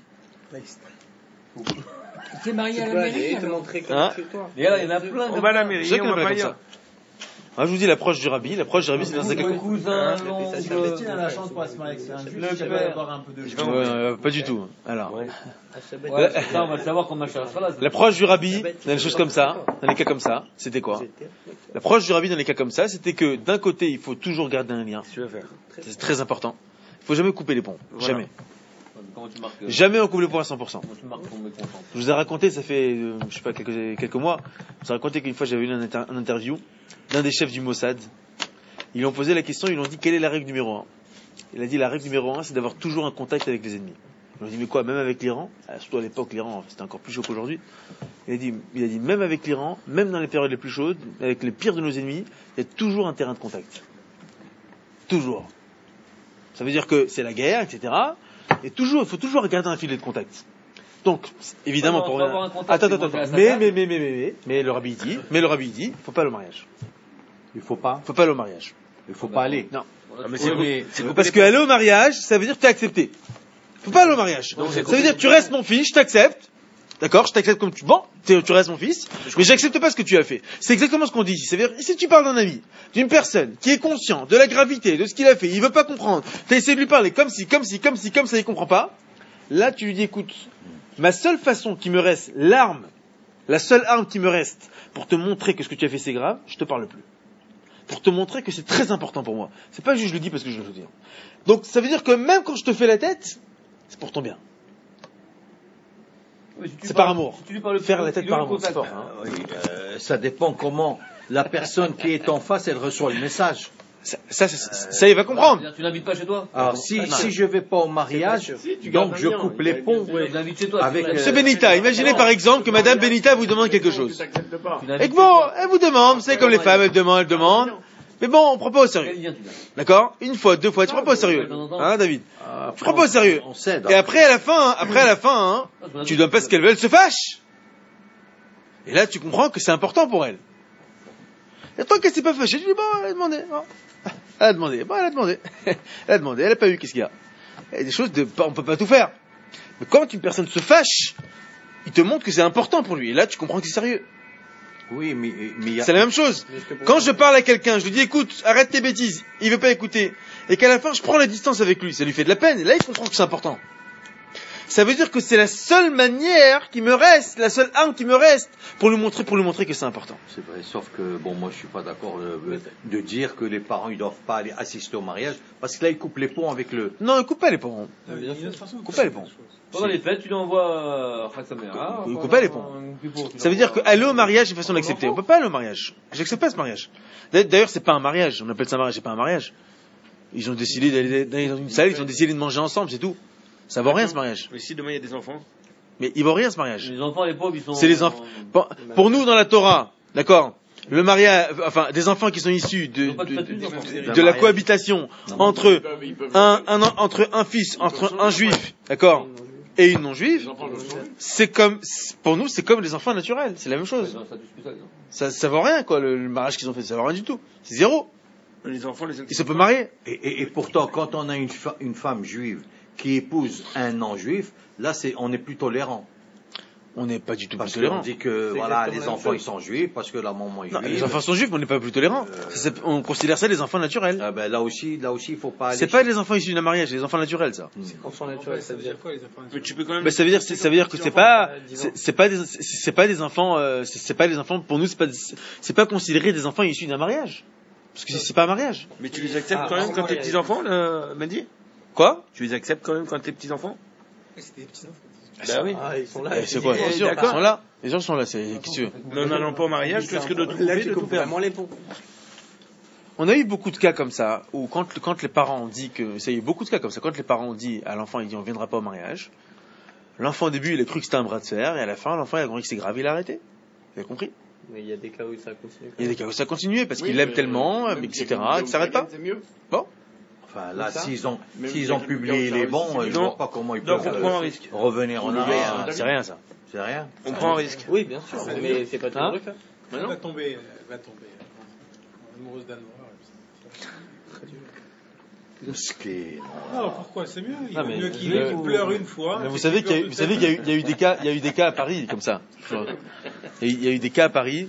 T'es marié à la mairie? Et là, il y en a plein. On va à la mairie, on va pas ailleurs. Je vous dis l'approche du rabbi, c'est dans un cas. Cousin, Christine a la chance pour se marier avec un juif, elle va avoir un peu de pas du tout. Alors. Ça, on va le savoir quand Macha sera là. L'approche du rabbi, dans les choses comme ça, dans les cas comme ça, c'était quoi? L'approche du rabbi dans les cas comme ça, c'était que d'un côté, il faut toujours garder un lien. C'est très important. Il faut jamais couper les ponts. Jamais. Comment tu marques Jamais on coupe les points à 100%. Comment tu marques ton mécontent? Je vous ai raconté, ça fait, je sais pas, quelques mois, je vous ai raconté qu'une fois j'avais eu un interview d'un des chefs du Mossad. Ils lui ont posé la question, ils lui ont dit quelle est la règle numéro 1. Il a dit la règle numéro 1, c'est d'avoir toujours un contact avec les ennemis. Ils lui ont dit mais quoi, même avec l'Iran? Surtout à l'époque, l'Iran, c'était encore plus chaud qu'aujourd'hui. Il a dit même avec l'Iran, même dans les périodes les plus chaudes, avec les pires de nos ennemis, il y a toujours un terrain de contact. Toujours. Ça veut dire que c'est la guerre, etc. Et toujours, il faut toujours garder un filet de contact. Donc, évidemment, pour attends. Mais le rabbi dit, faut pas aller au mariage. Il faut pas aller au mariage. Il faut pas aller. Non. Parce que aller au mariage, ça veut dire que tu es accepté. Faut pas aller au mariage. Ça veut dire que tu restes mon fils, je t'accepte. D'accord, je t'accepte comme tu. Bon, tu restes mon fils, mais j'accepte pas ce que tu as fait. C'est exactement ce qu'on dit ici. C'est-à-dire, si tu parles d'un ami, d'une personne qui est conscient de la gravité de ce qu'il a fait, il veut pas comprendre, tu as essayé de lui parler comme ça, il comprend pas, là tu lui dis, écoute, ma seule façon qui me reste, la seule arme qui me reste pour te montrer que ce que tu as fait c'est grave, je te parle plus. Pour te montrer que c'est très important pour moi. C'est pas juste je le dis parce que je veux le dire. Donc ça veut dire que même quand je te fais la tête, c'est pour ton bien. C'est par amour. Faire la tête par amour, c'est fort. Ça dépend comment la personne qui est en face, elle reçoit le message. Ça, il va comprendre. Tu l'invites pas chez toi? Alors, si je vais pas au mariage, donc je coupe les ponts avec... Monsieur Benita, imaginez par exemple que Madame Benita vous demande quelque chose. Et que bon, elle vous demande, c'est comme les femmes, elle demande. Mais bon, on prend pas au sérieux. D'accord? Une fois, deux fois, tu prends pas au sérieux. Hein, David? Tu prends pas au sérieux. Et après, à la fin, tu donnes pas ce qu'elle veut, elle se fâche. Et là, tu comprends que c'est important pour elle. Et tant qu'elle s'est pas fâchée, tu dis, bon, elle a demandé. Elle a pas eu, qu'est-ce qu'il y a? Il y a des choses, on peut pas tout faire. Mais quand une personne se fâche, il te montre que c'est important pour lui. Et là, tu comprends que c'est sérieux. Oui, mais c'est la même chose. Quand je parle à quelqu'un, je lui dis, écoute, arrête tes bêtises. Il veut pas écouter. Et qu'à la fin, je prends la distance avec lui. Ça lui fait de la peine. Et là, il comprend que c'est important. Ça veut dire que c'est la seule manière qui me reste, la seule arme qui me reste pour lui montrer que c'est important. C'est vrai, sauf que, bon, moi je suis pas d'accord de dire que les parents ils doivent pas aller assister au mariage, parce que là ils coupent les ponts avec le... Non, ils coupent pas les ponts. Coupe pas les ponts. Pendant les fêtes, tu l'envoies à sa mère. Ils coupent pas les ponts. Ça veut dire qu'aller au mariage est une façon d'accepter. On peut pas aller au mariage. J'accepte pas ce mariage. D'ailleurs, c'est pas un mariage. On appelle ça un mariage, c'est pas un mariage. Ils ont décidé d'aller dans une salle, ils ont décidé de manger ensemble, c'est tout. Ça vaut rien ce mariage. Mais si demain il y a des enfants. Mais il vaut rien ce mariage. Les enfants, les pauvres, ils sont. C'est les enfants. Pour nous dans la Torah, d'accord. Le mariage, enfin des enfants qui sont issus de la cohabitation entre un fils, entre un juif, d'accord, et une non juive. C'est comme, pour nous, c'est comme les enfants naturels. C'est la même chose. Ça vaut rien quoi. Le mariage qu'ils ont fait, ça vaut rien du tout. C'est zéro. Les enfants, ils se peuvent marier. Et pourtant, quand on a une femme juive qui épouse un non-juif, là, on est plus tolérant. On n'est pas du tout parce plus tolérant. On dit que voilà, les enfants ils sont juifs parce que la maman est juive. Les enfants sont juifs, mais on n'est pas plus tolérant. On considère ça les enfants naturels. Ah ben là aussi, il faut pas. C'est pas les enfants issus d'un mariage, c'est les enfants naturels, ça. Enfants naturels, ça veut dire quoi les enfants naturels? Mais tu peux quand même. Mais ça veut dire que c'est pas des enfants. Pour nous, c'est pas considéré des enfants issus d'un mariage, parce que c'est pas un mariage. Mais tu les acceptes quand même quand t'es petits enfants, Mandy? Quoi? Tu les acceptes quand même quand t'es petits enfants? C'était des petits enfants. Bah oui. Ah, ils sont là. C'est quoi? Ils sont là. Les gens sont là. C'est qu'est-ce que tu veux? Non, n'allons pas au mariage, tu risques de tout couper, de tout perdre. On a eu beaucoup de cas comme ça où quand les parents ont dit que ça y a eu beaucoup de cas comme ça quand les parents ont dit à l'enfant, il dit on viendra pas au mariage. L'enfant au début il a cru que c'était un bras de fer et à la fin l'enfant il a compris que c'est grave, il a arrêté. Vous avez compris? Mais il y a des cas où ça continue. Il y a des cas où ça continue parce qu'il l'aime tellement, etc. qu'il s'arrête pas. Bon. Enfin, là, s'ils ont publié les bons, je vois pas comment ils peuvent revenir en arrière. C'est rien, ça. C'est rien. On prend un risque. Oui, bien sûr, mais c'est pas toujours le cas. Elle va tomber. Amoureuse d'Anne Non, pourquoi? C'est mieux. Il vaut mieux qu'il pleure une fois. Mais vous savez qu'il y a eu des cas à Paris comme ça. Il y a eu des cas à Paris.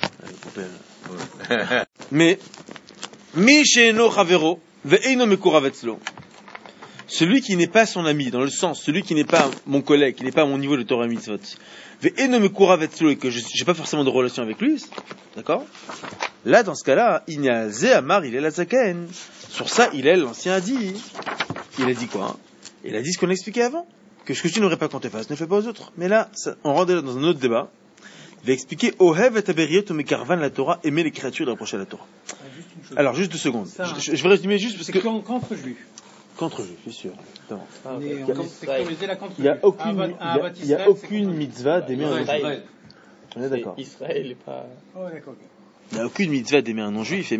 Mais mi she'eno chavero ve'eino mekurav etzlo. Celui qui n'est pas son ami, dans le sens, celui qui n'est pas mon collègue, qui n'est pas à mon niveau de Torah Mitzvot, ve'eino mekurav etzlo, et que j'ai pas forcément de relation avec lui, d'accord? Là, dans ce cas-là, Inyazé Amar, il est la Zaken. Sur ça, il est l'ancien a dit. Il a dit quoi? Il a dit ce qu'on a expliqué avant. que ce que tu n'aurais pas qu'on te fasse, ne fais pas aux autres. Mais là, on rentre dans un autre débat. Il va expliquer Ohev et Aberiot Mekarvan la Torah, aimer les créatures et rapprocher la Torah. Juste une chose. Alors, juste 2 secondes. Ça, Je vais résumer juste parce C'est que. contre juif. Contre juif, c'est sûr. Exactement. On est sectorisé la contre Il n'y a juif. aucune, aucune mitzvah d'aimer un non-juif. On est d'accord. Israël n'est pas. Oh, d'accord. Il n'y a aucune mitzvah d'aimer un non-juif.